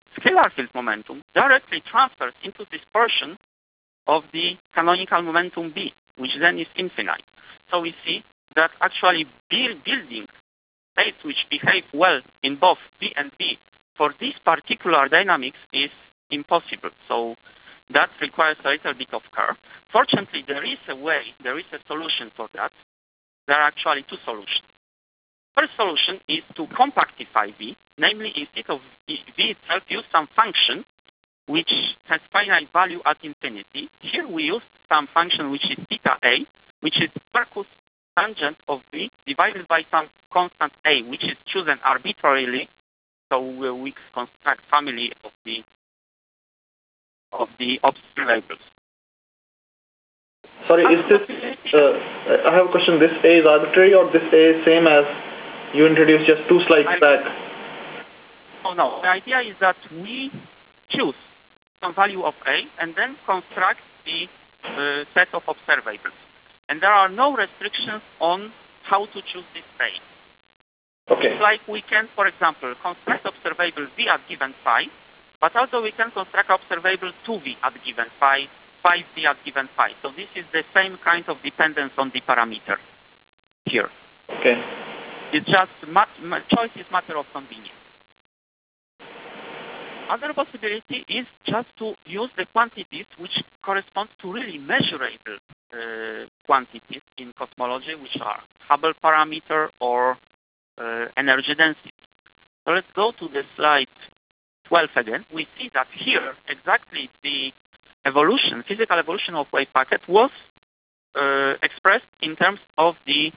scalar field momentum directly transfers into this portion of the canonical momentum B, which then is infinite. So we see that actually build, building states which behave well in both B and B for this particular dynamics is impossible. So that requires a little bit of care. Fortunately, there is a way, there is a solution for that. There are actually two solutions. First solution is to compactify V, namely instead of V, v itself, use some function which has finite value at infinity. Here we use some function which is theta A, which is Parkhus tangent of V divided by some constant A, which is chosen arbitrarily. So we construct family of the of the observables.
Sorry, is this? Uh, I have a question. This A is arbitrary, or this A is same as you introduced just two slides I, back?
Oh no. The idea is that we choose some value of A and then construct the uh, set of observables. And there are no restrictions on how to choose this A.
Okay.
It's like we can, for example, construct observable V at given phi, but also we can construct observable two V at given phi, five V at given phi. So this is the same kind of dependence on the parameter here.
Okay.
It's just, choice is matter of convenience. Other possibility is just to use the quantities which correspond to really measurable uh, quantities in cosmology, which are Hubble parameter or uh, energy density. So let's go to the slide twelve again. We see that here exactly the evolution, physical evolution of wave packet was uh, expressed in terms of the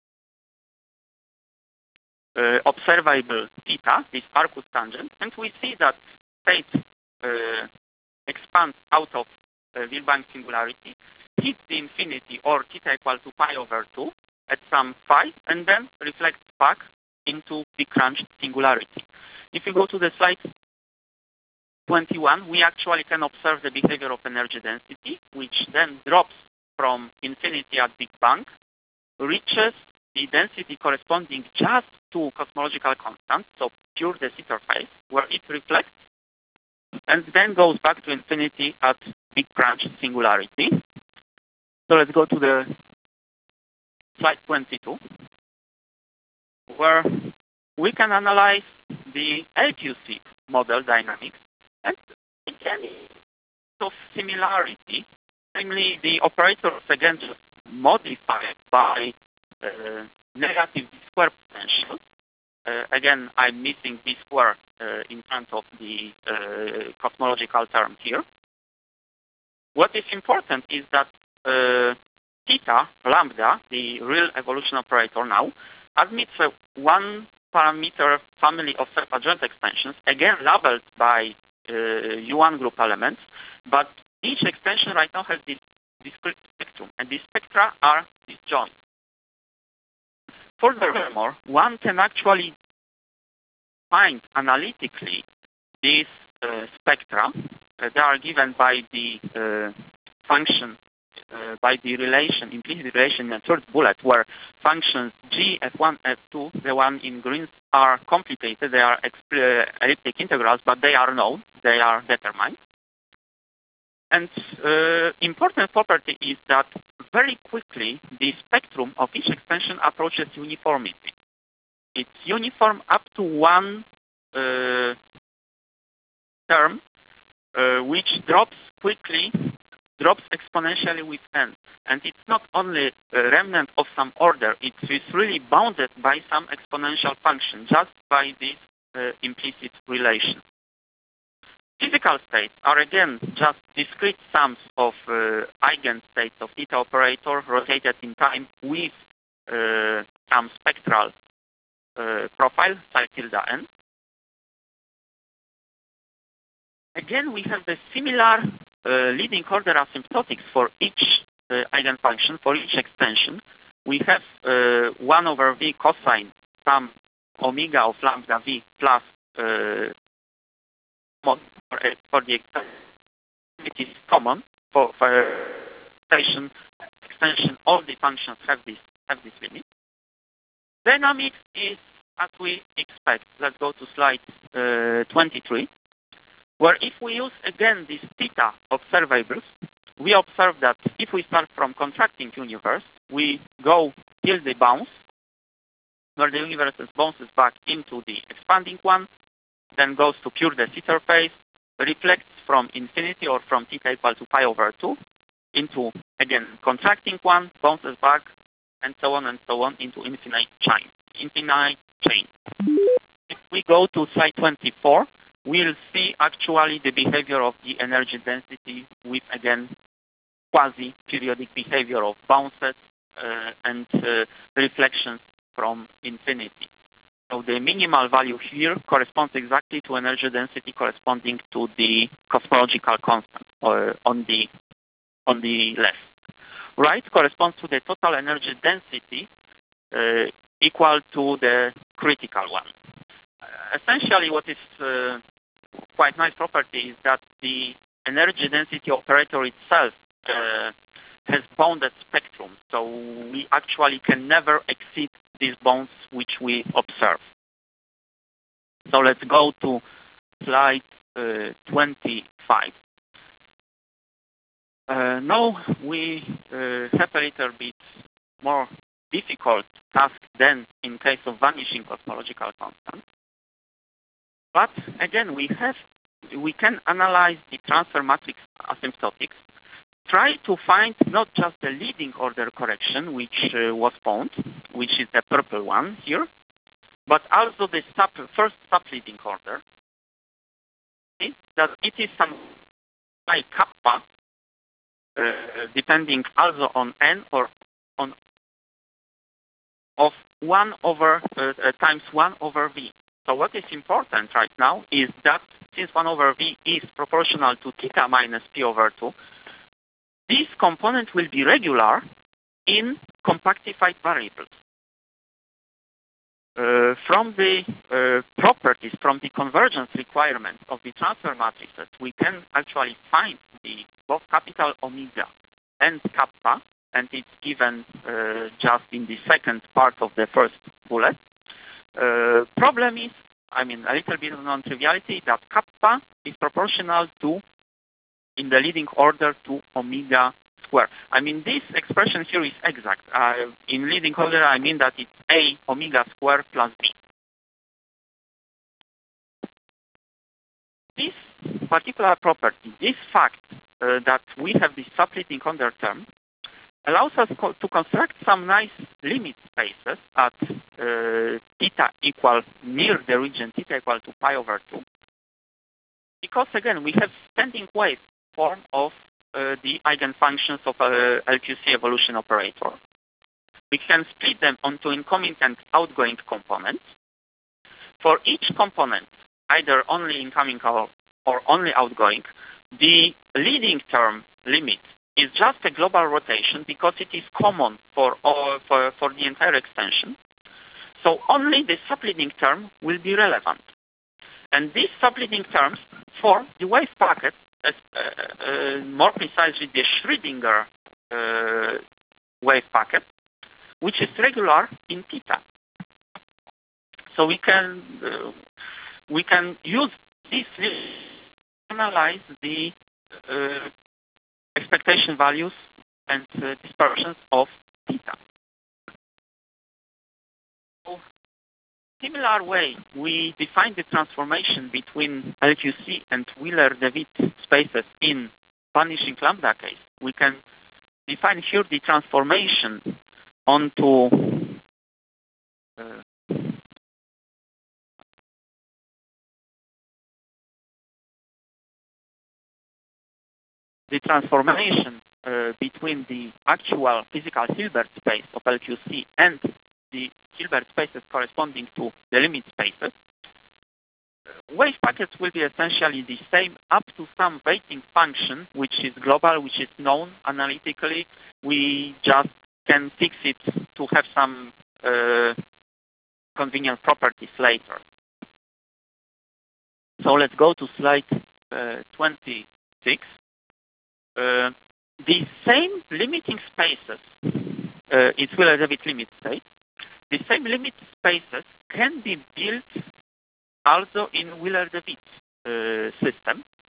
uh, observable theta, this Parkhus tangent, and we see that state uh, expands out of uh, Wilbang singularity, hits the infinity or theta equal to pi over two at some phi, and then reflects back into the crunched singularity. If you go to the slide twenty-one, we actually can observe the behavior of energy density, which then drops from infinity at Big Bang, reaches the density corresponding just to cosmological constant, so pure de Sitter phase, where it reflects, and then goes back to infinity at Big Crunch singularity. So let's go to the slide twenty-two, where we can analyze the L Q C model dynamics, and again, of similarity, namely the operators again just modified by uh, negative square potential. Uh, again, I'm missing b square uh, in front of the uh, cosmological term here. What is important is that uh, theta, lambda, the real evolution operator now, admits a one parameter family of self-adjoint extensions, again labeled by uh, U one group elements, but each extension right now has this discrete spectrum, and these spectra are disjoint. Furthermore, one can actually find analytically these uh, spectra. Uh, they are given by the uh, function, uh, by the relation, implicit relation in the third bullet, where functions g, f one, f two, the one in green, are complicated. They are uh, elliptic integrals, but they are known. They are determined. And uh, important property is that very quickly the spectrum of each extension approaches uniformity. It's uniform up to one uh, term, uh, which drops quickly, drops exponentially with n. And it's not only a remnant of some order, it is really bounded by some exponential function, just by this uh, implicit relation. Physical states are again just discrete sums of uh, eigenstates of theta operator rotated in time with uh, some spectral uh, profile, psi tilde n. Again, we have the similar uh, leading order asymptotics for each uh, eigenfunction, for each extension. We have uh, one over v cosine some omega of lambda v plus uh, for the extension. It is common for, for extension. Extension. All the functions have this have this limit. Dynamics is as we expect. Let's go to slide uh, twenty-three. where if we use again these theta observables, we observe that if we start from contracting universe, we go till the bounce, where the universe bounces back into the expanding one, then goes to pure de Sitter phase, reflects from infinity or from theta equal to pi over two into, again, contracting one, bounces back, and so on and so on into infinite chain. Infinite chain. If we go to slide twenty-four, we'll see actually the behavior of the energy density with, again, quasi-periodic behavior of bounces uh, and uh, reflections from infinity. So the minimal value here corresponds exactly to energy density corresponding to the cosmological constant uh, on the on the left. Right corresponds to the total energy density uh, equal to the critical one. Uh, essentially, what is uh, quite nice property is that the energy density operator itself uh, has bounded spectrum, so we actually can never exceed these bounds which we observe. So let's go to slide uh, twenty-five. Uh, now we uh, have a little bit more difficult task than in case of vanishing cosmological constant. But again, we have we can analyze the transfer matrix asymptotics, try to find not just the leading order correction, which uh, was found, which is the purple one here, but also the sub, first sub-leading order. Is that it is some like kappa, uh, depending also on n or on of one over uh, uh, times one over v. So what is important right now is that since one over v is proportional to theta minus p over two, this component will be regular in compactified variables. Uh, from the uh, properties, from the convergence requirements of the transfer matrices, we can actually find the both capital omega and kappa, and it's given uh, just in the second part of the first bullet. Uh, problem is, I mean, a little bit of non-triviality, that kappa is proportional to, in the leading order, to omega square. I mean, this expression here is exact. Uh, in leading order, I mean that it's a omega square plus b. This particular property, this fact uh, that we have this sub-leading order term, allows us co to construct some nice limit spaces at uh, theta equal near the region theta equal to pi over two. Because again, we have standing wave form of uh, the eigenfunctions of a L Q C evolution operator. We can split them onto incoming and outgoing components. For each component, either only incoming or, or only outgoing, the leading term limit is just a global rotation because it is common for, all, for, for the entire extension. So only the subleading term will be relevant. And these subleading terms form the wave packet, as, uh, uh, more precisely the Schrödinger uh, wave packet, which is regular in theta. So we can uh, we can use this to analyze the uh, expectation values and uh, dispersions of theta. So, similar way, we define the transformation between L Q C and Wheeler-DeWitt spaces in vanishing lambda case. We can define here the transformation onto uh, the transformation uh, between the actual physical Hilbert space of L Q C and the Hilbert spaces corresponding to the limit spaces. Wave packets will be essentially the same up to some weighting function, which is global, which is known analytically. We just can fix it to have some uh, convenient properties later. So let's go to slide uh, twenty-six. Uh, the same limiting spaces, uh, it's Wheeler-DeWitt limit state, the same limit spaces can be built also in Wheeler-DeWitt uh, system.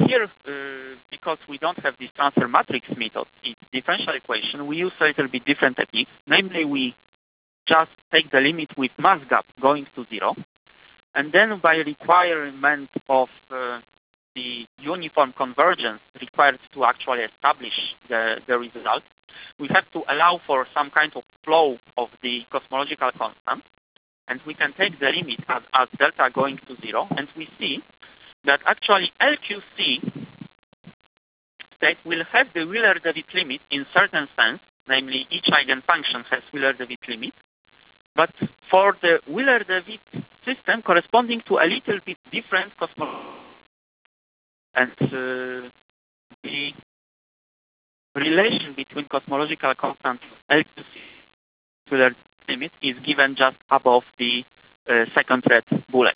here, uh, because we don't have this transfer matrix method, it's differential equation, we use a little bit different techniques. Namely, we just take the limit with mass gap going to zero, and then by requirement of uh, the uniform convergence required to actually establish the, the result, we have to allow for some kind of flow of the cosmological constant, and we can take the limit as, as delta going to zero, and we see that actually L Q C state will have the Wheeler-DeWitt limit in certain sense, namely each eigenfunction has Wheeler-DeWitt limit, but for the Wheeler-DeWitt system corresponding to a little bit different cosmology. And uh, the relation between cosmological constant L Q C Wheeler limit is given just above the uh, second red bullet.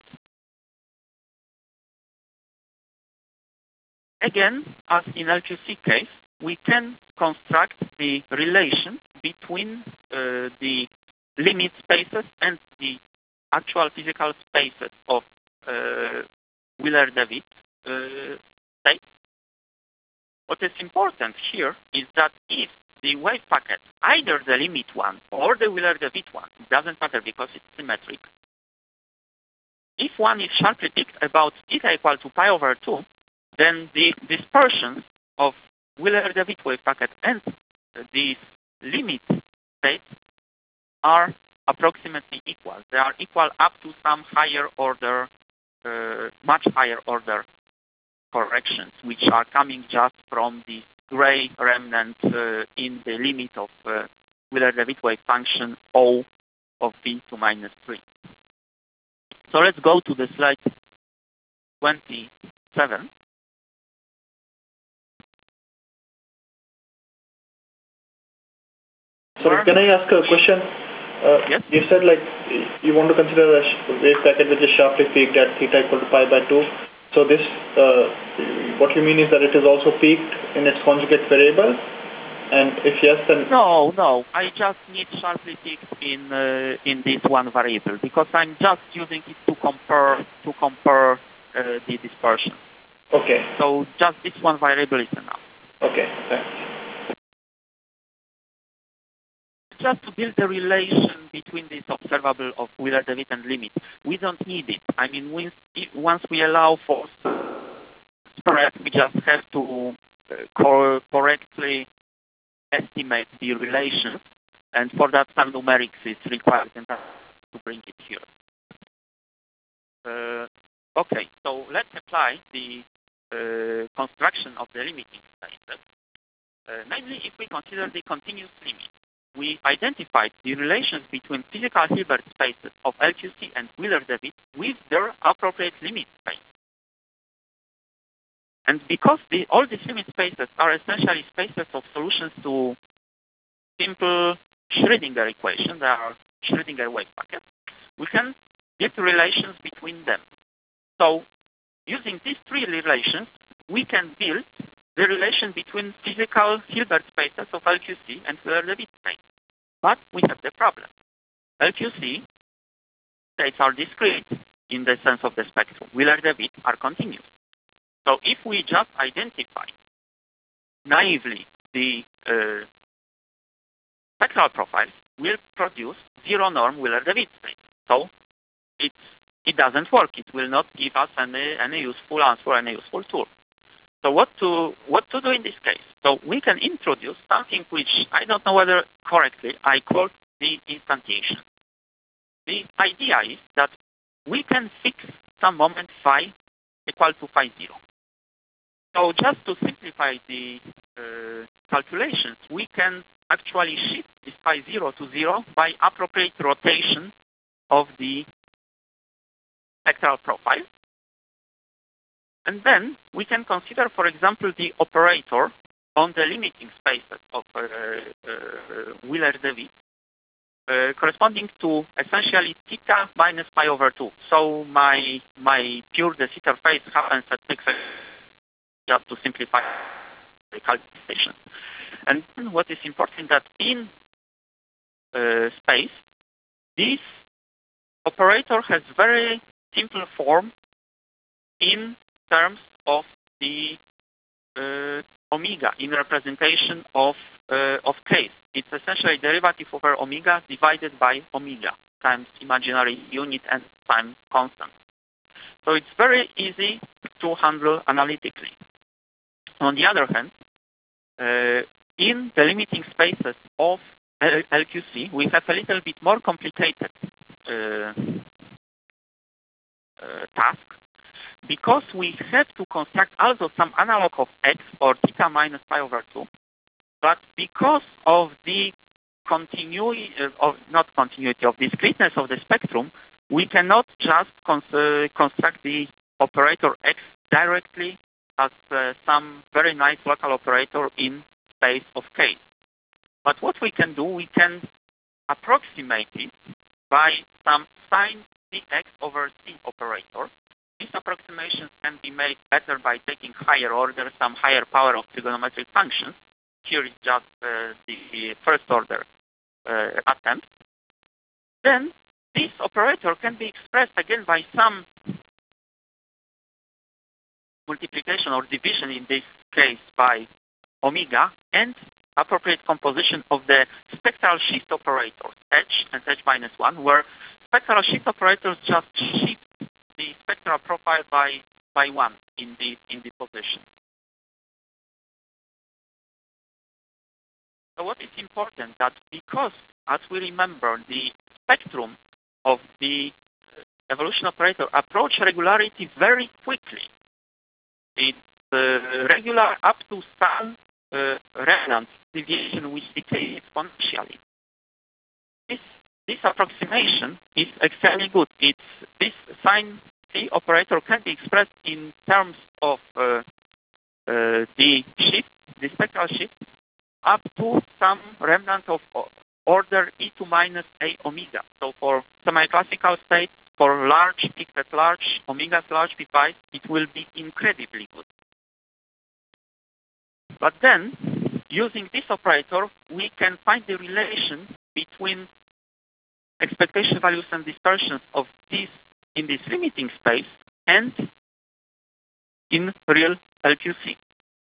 Again, as in L Q C case, we can construct the relation between uh, the limit spaces and the actual physical spaces of uh, Wheeler-DeWitt uh, state. What is important here is that if the wave packet, either the limit one or the Wheeler-DeWitt one, it doesn't matter because it's symmetric, if one is sharply picked about theta equal to pi over two, then the dispersions of Wheeler-DeWitt wave packet and these limit states are approximately equal. They are equal up to some higher order, uh, much higher order corrections, which are coming just from the gray remnant uh, in the limit of uh, Wheeler-DeWitt wave function O of v to minus three. So let's go to the slide twenty-seven.
Sorry, can I ask a question? Uh,
yes.
You said like you want to consider a wave packet which is sharply peaked at theta equal to pi by two. So this, uh, what you mean is that it is also peaked in its conjugate variable? And if yes, then...
No, no. I just need sharply peaked in uh, in this one variable because I'm just using it to compare to compare uh, the dispersion.
Okay.
So just this one variable is enough.
Okay, thanks.
Just to build the relation between this observable of Wheeler-DeWitt and limit. We don't need it. I mean, we, once we allow for spread, we just have to uh, cor correctly estimate the relations, and for that some numerics is required and to bring it here. Uh, okay, so let's apply the uh, construction of the limiting spaces. Uh, namely, if we consider the continuous limit, we identified the relations between physical Hilbert spaces of L Q C and Wheeler-DeWitt with their appropriate limit space. And because the, all these limit spaces are essentially spaces of solutions to simple Schrödinger equation, they are Schrödinger wave packets, we can get relations between them. So using these three relations, we can build the relation between physical Hilbert spaces of L Q C and Wheeler-DeWitt space. But we have the problem. L Q C states are discrete in the sense of the spectrum. Wheeler-DeWitt are continuous. So if we just identify naively the uh, spectral profiles, we'll produce zero norm Wheeler-DeWitt space. So it, it doesn't work. It will not give us any, any useful answer, any useful tool. So what to what to do in this case? So we can introduce something which I don't know whether correctly I call the instantiation. The idea is that we can fix some moment phi equal to phi zero. So just to simplify the uh, calculations, we can actually shift this phi zero to zero by appropriate rotation of the spectral profile. And then we can consider, for example, the operator on the limiting spaces of uh, uh, Wheeler-DeWitt uh, corresponding to essentially theta minus pi over two. So my my pure de Sitter phase happens at six, just to simplify the calculation. And what is important that in uh, space, this operator has very simple form in terms of the uh, omega in representation of uh, of case. It's essentially derivative over omega divided by omega times imaginary unit and time constant. So it's very easy to handle analytically. On the other hand, uh, in the limiting spaces of L Q C, we have a little bit more complicated uh, uh, task, because we have to construct also some analog of x or theta minus pi over two, but because of the continuity, uh, of not continuity, of discreteness of the spectrum, we cannot just cons uh, construct the operator x directly as uh, some very nice local operator in space of K. But what we can do, we can approximate it by some sine Cx over C operator. These approximations can be made better by taking higher order, some higher power of trigonometric functions. Here is just uh, the first order uh, attempt. Then this operator can be expressed again by some multiplication or division, in this case by omega, and appropriate composition of the spectral shift operators, H and H minus one, where spectral shift operators just shift the spectral profile by by one in the in the position. So what is important that because, as we remember, the spectrum of the evolution operator approach regularity very quickly. It's uh, regular up to some uh, remnant deviation which decays exponentially. This this approximation is extremely good. It's this sine C operator can be expressed in terms of uh, uh, the shift, the spectral shift, up to some remnant of order e to minus a omega. So for semi-classical states, for large peaks at large, omegas large P pi's, it will be incredibly good. But then, using this operator, we can find the relation between expectation values and dispersions of this in this limiting space and in real L Q C.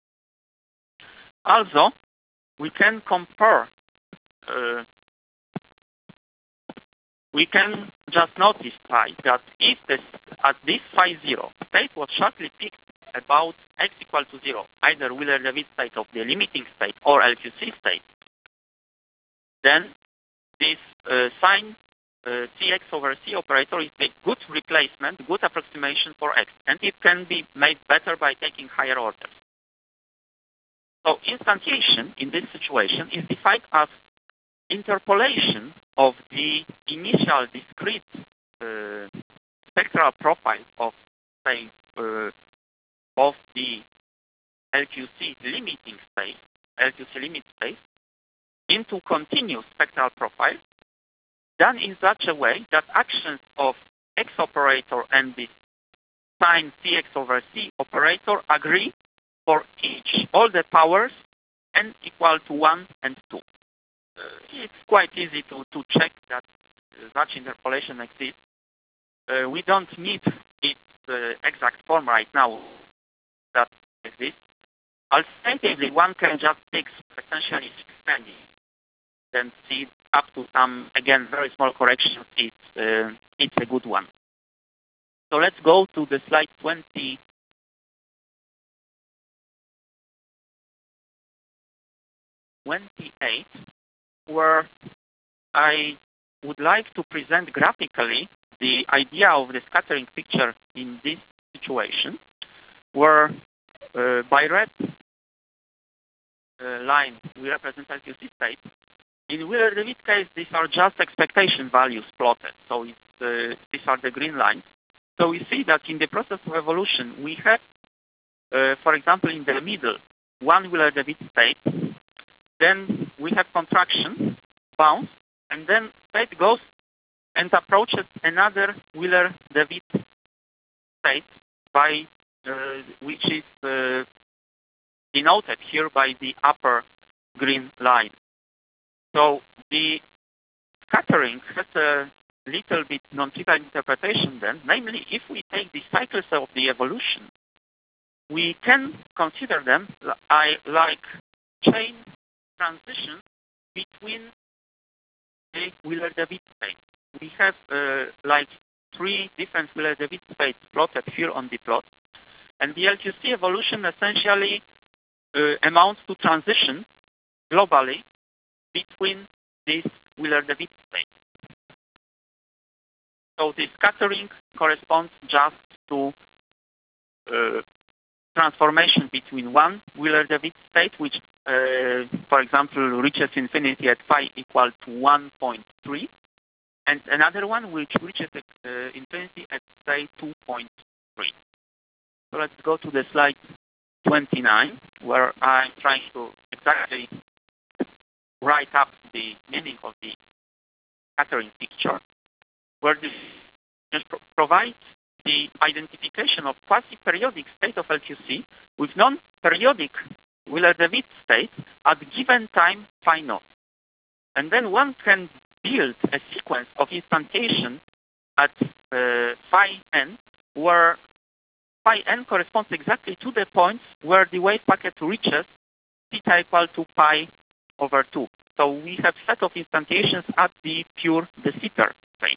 Also, we can compare, uh, we can just notice that if this, at this phi zero state was sharply peaked about x equal to zero, either Wheeler-DeWitt state of the limiting state or L Q C state, then this uh, sine uh, Cx over C operator is a good replacement, good approximation for x, and it can be made better by taking higher orders. So instantiation in this situation is defined as interpolation of the initial discrete uh, spectral profile of, say, uh, of the L Q C limiting space, L Q C limit space, into continuous spectral profile, done in such a way that actions of X operator and the sine Cx over C operator agree for each, all the powers n equal to one and two. Uh, it's quite easy to, to check that uh, such interpolation exists. Uh, we don't need its uh, exact form right now that exists. Alternatively, one can just take essentially sixty, then see up to some, again, very small corrections. It's, uh, it's a good one. So let's go to the slide twenty. twenty-eight, where I would like to present graphically the idea of the scattering picture in this situation, where uh, by red uh, line we represent L Q C state. In Wheeler-DeWitt case, these are just expectation values plotted, so it's, uh, these are the green lines. So we see that in the process of evolution, we have, uh, for example, in the middle, one Wheeler-DeWitt state. Then we have contraction, bounce, and then state goes and approaches another Wheeler-DeWitt state, by uh, which is uh, denoted here by the upper green line. So the scattering has a little bit non-trivial interpretation then, namely if we take the cycles of the evolution we can consider them li like chain transitions between the Wheeler-DeWitt space. We have uh, like three different Wheeler-DeWitt spaces plotted here on the plot, and the L Q C evolution essentially uh, amounts to transition globally between these Wheeler-DeWitt states. So the scattering corresponds just to uh, transformation between one Wheeler-DeWitt state, which, uh, for example, reaches infinity at phi equal to one point three, and another one which reaches uh, infinity at, say, two point three. So let's go to the slide twenty-nine, where I'm trying to exactly write up the meaning of the scattering picture, where this just pro provides the identification of quasi-periodic state of L Q C with non-periodic Wheeler-DeWitt states at given time phi naught. And then one can build a sequence of instantiation at uh, phi n, where phi n corresponds exactly to the points where the wave packet reaches theta equal to pi over two. So we have set of instantiations at the pure de Sitter state.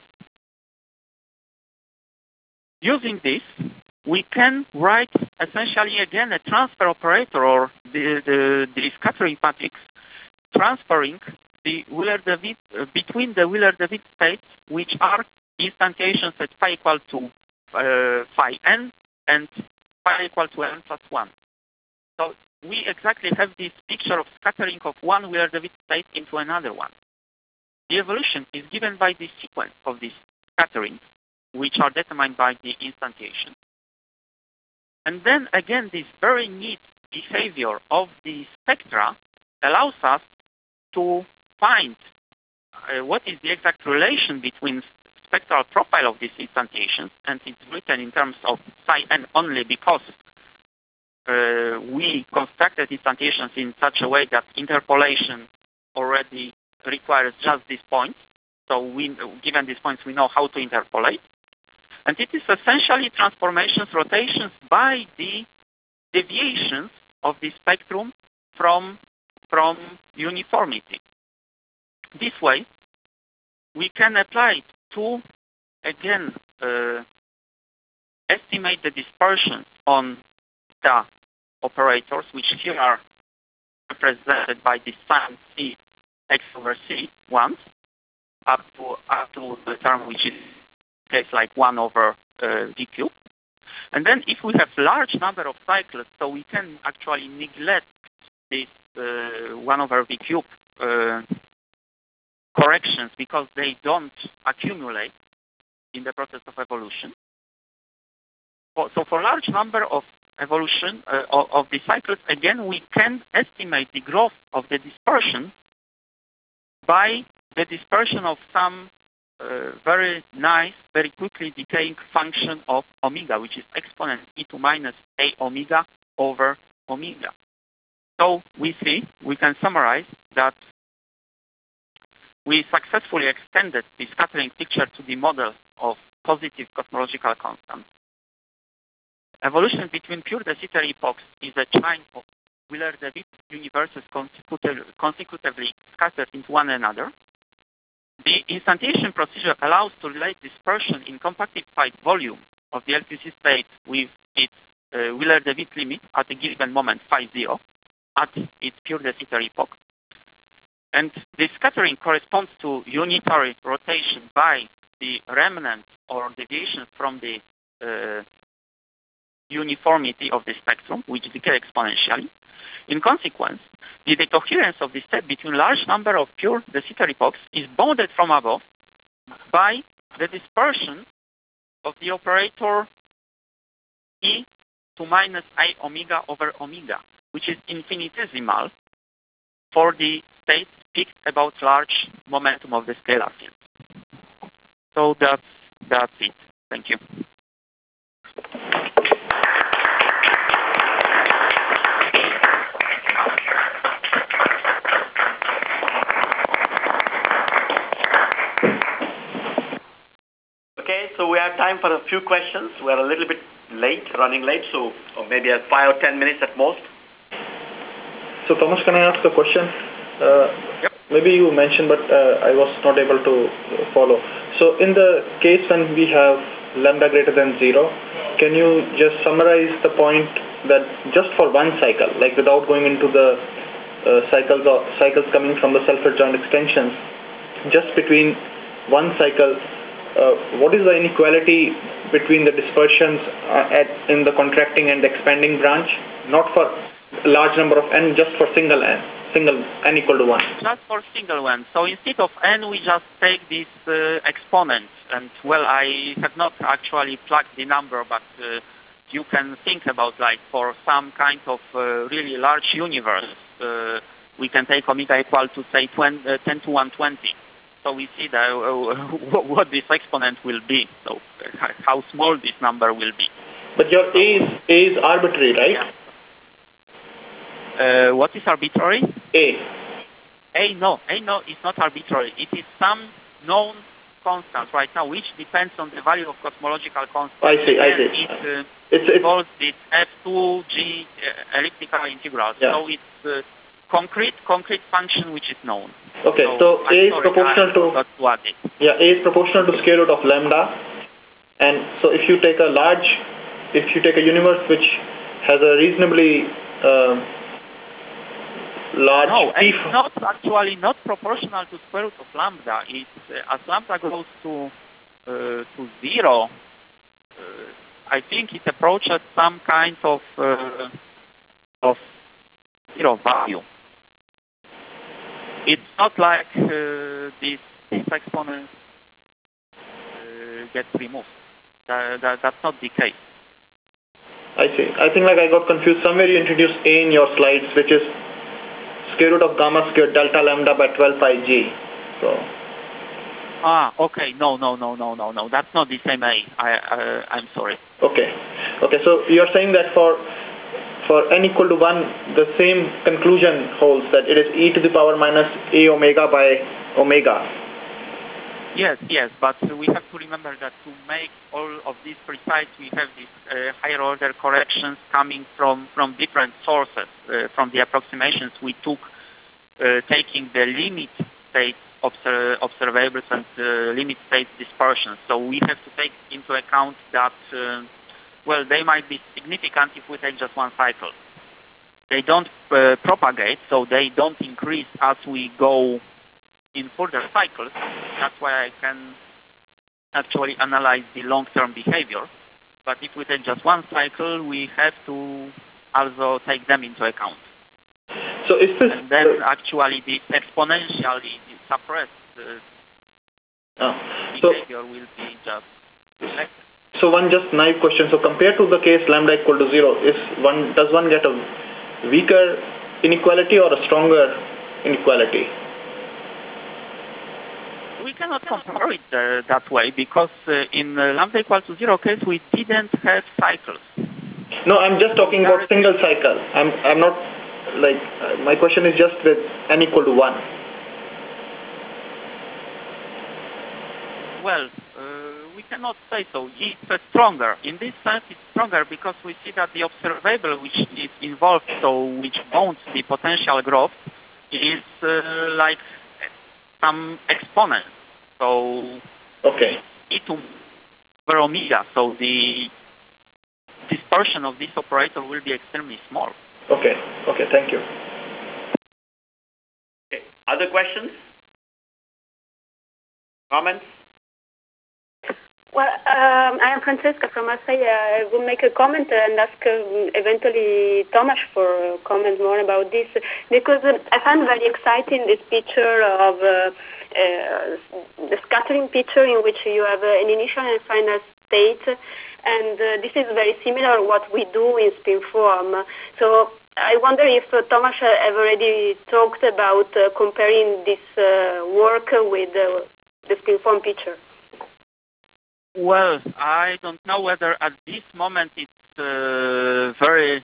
Using this, we can write essentially again a transfer operator, or the, the, the scattering matrix, transferring the Wheeler-DeWitt uh, between the Wheeler-DeWitt states, which are instantiations at phi equal to uh, phi n and phi equal to n plus one. So we exactly have this picture of scattering of one Wheeler-DeWitt state into another one. The evolution is given by the sequence of these scatterings, which are determined by the instantiation. And then again, this very neat behavior of the spectra allows us to find uh, what is the exact relation between spectral profile of these instantiations, and it's written in terms of psi n only because uh, we constructed instantiations in such a way that interpolation already requires just these points. So we, given these points, we know how to interpolate. And it is essentially transformations, rotations by the deviations of the spectrum from, from uniformity. This way, we can apply to, again, uh, estimate the dispersions on the operators, which here are represented by the sign C x over C ones, up to, up to the term which is case like one over uh, v cube. And then if we have large number of cycles, so we can actually neglect this uh, one over v cube uh, corrections because they don't accumulate in the process of evolution. So for large number of evolution uh, of, of the cycles, again, we can estimate the growth of the dispersion by the dispersion of some uh, very nice, very quickly decaying function of omega, which is exponent e to minus a omega over omega. So we see, we can summarize that we successfully extended the scattering picture to the model of positive cosmological constants. Evolution between pure de Sitter epochs is a chain of Wheeler-DeWitt universes consecutive, consecutively scattered into one another. The instantiation procedure allows to relate dispersion in compactified volume of the L Q C state with its uh, Wheeler-DeWitt limit at a given moment phi zero at its pure de Sitter epoch. And the scattering corresponds to unitary rotation by the remnant or deviations from the uh, uniformity of the spectrum, which decay exponentially. In consequence, the decoherence of the state between large number of pure de Sitter epochs is bounded from above by the dispersion of the operator e to minus I omega over omega, which is infinitesimal for the states picked about large momentum of the scalar field. So that's, that's it. Thank you.
Okay, so we have time for a few questions. We're a little bit late, running late, so or maybe at five or ten minutes at most.
So Thomas, can I ask a question? Uh,
Yep.
Maybe you mentioned, but uh, I was not able to follow. So in the case when we have lambda greater than zero, can you just summarize the point that just for one cycle, like without going into the uh, cycles or cycles coming from the self-adjoint extensions, just between one cycle, uh, what is the inequality between the dispersions uh, at in the contracting and expanding branch? Not for a large number of n, just for single n, single n equal to one.
Just for single n. So instead of n, we just take this uh, exponent. And well, I have not actually plugged the number, but uh, you can think about like for some kind of uh, really large universe, uh, we can take omega equal to say ten to one twenty. So we see that, uh, what this exponent will be. So uh, how small this number will be.
But your a is, a is arbitrary, right?
Yeah. Uh, what is arbitrary?
A.
A no, A no is not arbitrary. It is some known constant right now, which depends on the value of cosmological constant.
I see, I see.
It uh,
it's,
involves this F two G uh, elliptical integral.
Yeah.
So it's a concrete concrete function which is known.
Okay, so,
so
A is
sorry,
proportional to,
to add it.
Yeah, A is proportional to square root of lambda. And so if you take a large, if you take a universe which has a reasonably uh, large
No,
P.
it's not actually not proportional to square root of lambda. It's uh, as lambda goes to uh, to zero. Uh, I think it approaches some kind of uh, of zero value. It's not like uh, this this exponent uh, gets removed. That, that, that's not the case.
I see. I think like I got confused. Somewhere you introduced A in your slides, which is square root of gamma squared delta lambda by twelve pi g. So.
Ah, okay. No, no, no, no, no, no. That's not the same A. I, uh, I'm sorry.
Okay. Okay. So you're saying that for for n equal to one, the same conclusion holds, that it is e to the power minus a omega by omega.
Yes, yes, but we have to remember that to make all of this precise, we have these uh, higher order corrections coming from, from different sources, uh, from the approximations we took, uh, taking the limit state obser observables and uh, limit state dispersions. So we have to take into account that, uh, well, they might be significant if we take just one cycle. They don't uh, propagate, so they don't increase as we go in further cycles. That's why I can actually analyze the long-term behavior. But if we take just one cycle, we have to also take them into account.
So is this...
And then actually this exponentially suppressed uh,
uh, so,
behavior will be just reflected.
So one just naive question. So compared to the case lambda equal to zero, is one does one get a weaker inequality or a stronger inequality?
We cannot compare it uh, that way because uh, in uh, lambda equal to zero case we didn't have cycles.
No, I'm just talking about single cycle. I'm I'm not like uh, my question is just with n equal to one.
Well, uh, we cannot say so. It's uh, stronger. In this sense, it's stronger because we see that the observable which is involved, so which bounds the potential growth, is uh, like some exponent. So
okay,
e to over omega. So the dispersion of this operator will be extremely small.
Okay. Okay. Thank you.
Okay. Other questions? Comments?
Well, um, I am Francesca from Marseille. I will make a comment and ask um, eventually Thomas for a comment more about this, because uh, I find very exciting this picture of uh, uh, the scattering picture in which you have uh, an initial and final state, and uh, this is very similar to what we do in spin form. So I wonder if uh, Thomas have already talked about uh, comparing this uh, work with uh, the spin form picture.
Well, I don't know whether at this moment it's uh, very,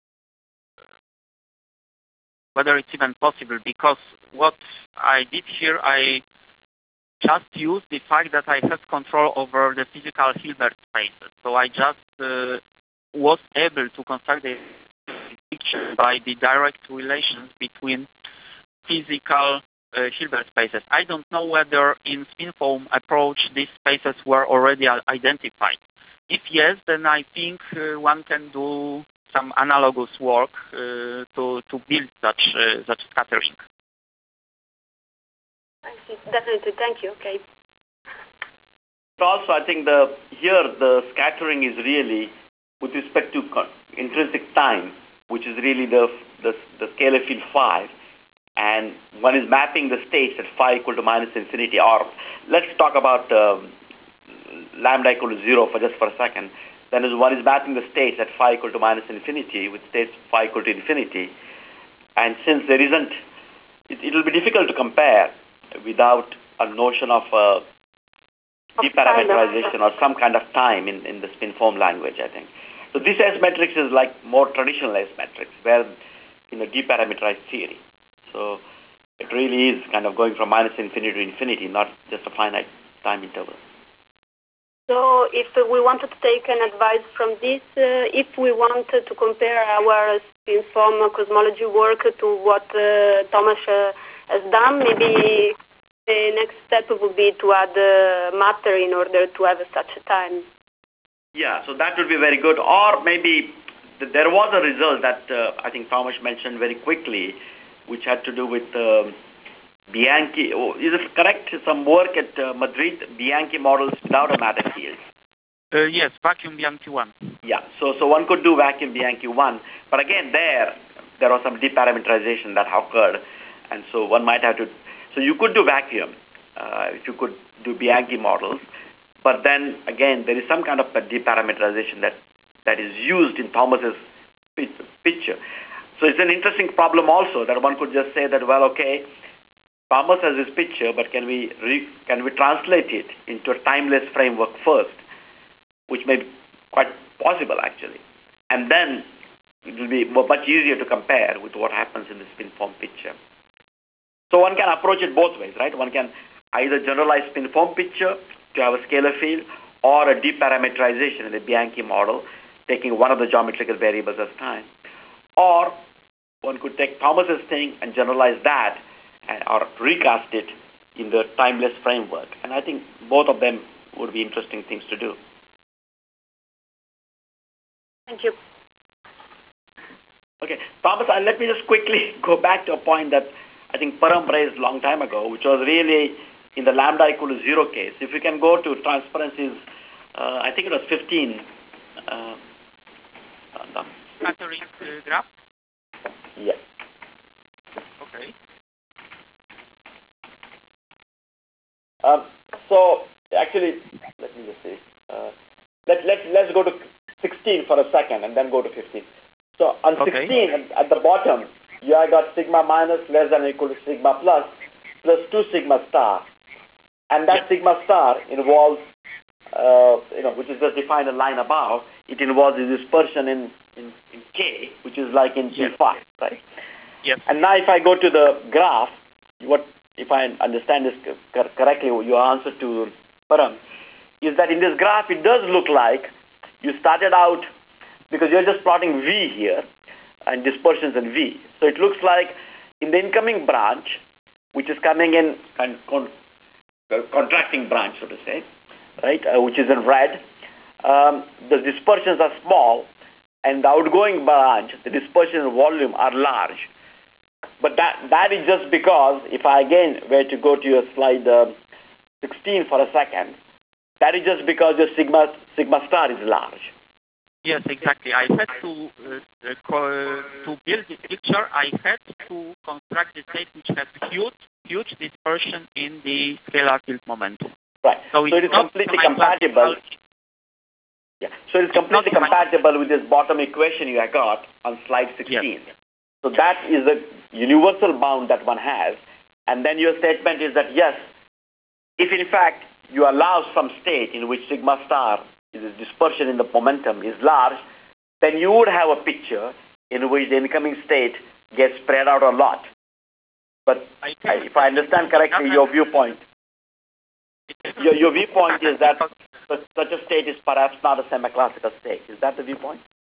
whether it's even possible, because what I did here, I just used the fact that I have control over the physical Hilbert spaces. So I just uh, was able to construct a picture by the direct relations between physical uh, Hilbert spaces. I don't know whether in spin-foam approach these spaces were already identified. If yes, then I think uh, one can do some analogous work uh, to to build such uh, such scattering.
Definitely, thank you. Okay.
Also, I think the here the scattering is really with respect to intrinsic time, which is really the the, the scalar field five, and one is mapping the states at phi equal to minus infinity. Or let's talk about um, lambda equal to zero for just for a second. Then is one is mapping the states at phi equal to minus infinity with states phi equal to infinity. And since there isn't, it will be difficult to compare without a notion of uh, deparameterization or some kind of time in, in the spin-foam language, I think. So this S matrix is like more traditional S matrix, where in a deparameterized theory. So it really is kind of going from minus infinity to infinity, not just a finite time interval.
So if we wanted to take an advice from this, uh, if we wanted to compare our spin-foam cosmology work to what uh, Thomas uh, has done, maybe the next step would be to add uh, matter in order to have such a time.
Yeah, so that would be very good. Or maybe th there was a result that uh, I think Thomas mentioned very quickly, which had to do with uh, Bianchi. Oh, is it correct? Some work at uh, Madrid, Bianchi models without a matter field.
Uh, yes, vacuum Bianchi one.
Yeah, so so one could do vacuum Bianchi one, but again there there was some deparameterization that occurred, and so one might have to. So you could do vacuum uh, if you could do Bianchi models, but then again there is some kind of a deparameterization that that is used in Thomas's picture. So it's an interesting problem also that one could just say that, well, okay, Thomas has this picture, but can we re, can we translate it into a timeless framework first, which may be quite possible actually, and then it will be much easier to compare with what happens in the spin-foam picture. So one can approach it both ways, right? One can either generalize spin-foam picture to have a scalar field, or a deparameterization in the Bianchi model, taking one of the geometrical variables as time. Or one could take Thomas's thing and generalize that, and, or recast it in the timeless framework. And I think both of them would be interesting things to do.
Thank you.
Okay, Thomas, uh, let me just quickly go back to a point that I think Param raised a long time ago, which was really in the lambda equal to zero case. If you can go to transparencies, uh, I think it was fifteen. Uh,
Scattering uh, graph?
Yes.
Okay.
Um, so actually, let me just see. Uh, let, let, let's go to sixteen for a second and then go to fifteen. So on
okay.
sixteen, at, at the bottom, you have got sigma minus less than or equal to sigma plus, plus two sigma star. And that yep. sigma star involves, uh, you know, which is just defined a line above, it involves the dispersion in, in, in K, which is like in
yes.
P phi, right?
Yes.
And now if I go to the graph, what if I understand this correctly, your answer to Param, is that in this graph, it does look like you started out, because you're just plotting V here, and dispersions in V. So it looks like in the incoming branch, which is coming in and con uh, contracting branch, so to say, right, uh, which is in red, um, the dispersions are small, and the outgoing branch, the dispersion and volume are large. But that that is just because, if I again were to go to your slide uh, sixteen for a second, that is just because your sigma sigma star is large.
Yes, exactly. I had to uh, uh, to build this picture. I had to construct the state which has huge, huge dispersion in the scalar field momentum.
Right.
So,
so it is completely compatible. Yeah. So it is completely compatible with this bottom equation you have got on slide sixteen.
Yes.
So that is the universal bound that one has. And then your statement is that yes, if in fact you allow some state in which sigma star, the dispersion in the momentum, is large, then you would have a picture in which the incoming state gets spread out a lot. But I, if I understand correctly, your viewpoint, your, your viewpoint is that such a state is perhaps not a semi-classical state. Is that the viewpoint?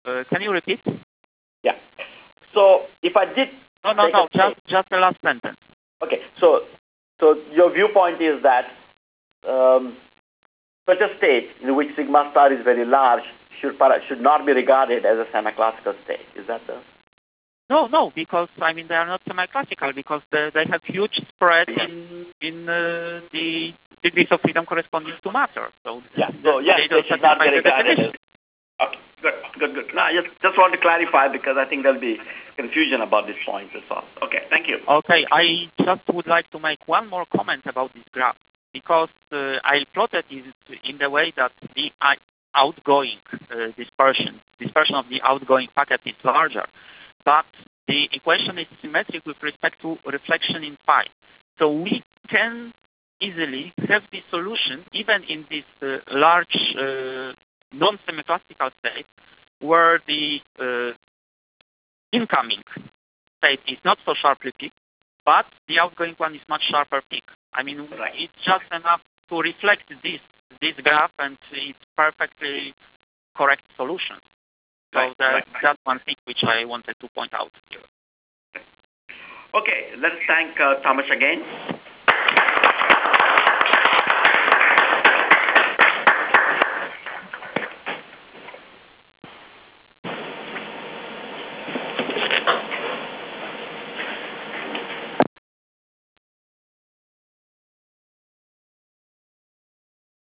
Uh, can you repeat?
Yeah. So if I did...
No, no, no, just, just the last sentence.
Okay, so so your viewpoint is that um, such a state in which sigma star is very large should should not be regarded as a semi-classical state. Is that the...
No, no, because, I mean, they are not semi-classical because they, they have huge spread in in uh, the degrees of freedom corresponding to matter. So,
yeah, so yes, they should not be regarded as... Okay, good, good, good. No, I just, just want to clarify because I think there'll be confusion about this point as well. Okay, thank you.
Okay, I just would like to make one more comment about this graph because uh, I plotted it in the way that the outgoing uh, dispersion, dispersion of the outgoing packet is larger, but the equation is symmetric with respect to reflection in phi. So we can easily have the solution even in this uh, large uh, non-semi-classical state where the uh, incoming state is not so sharply peaked, but the outgoing one is much sharper peak. I mean,
right.
It's just enough to reflect this this graph, and it's perfectly correct solution. So
right,
that,
right,
that's one thing which I wanted to point out here.
Okay, let's thank uh, Thomas again.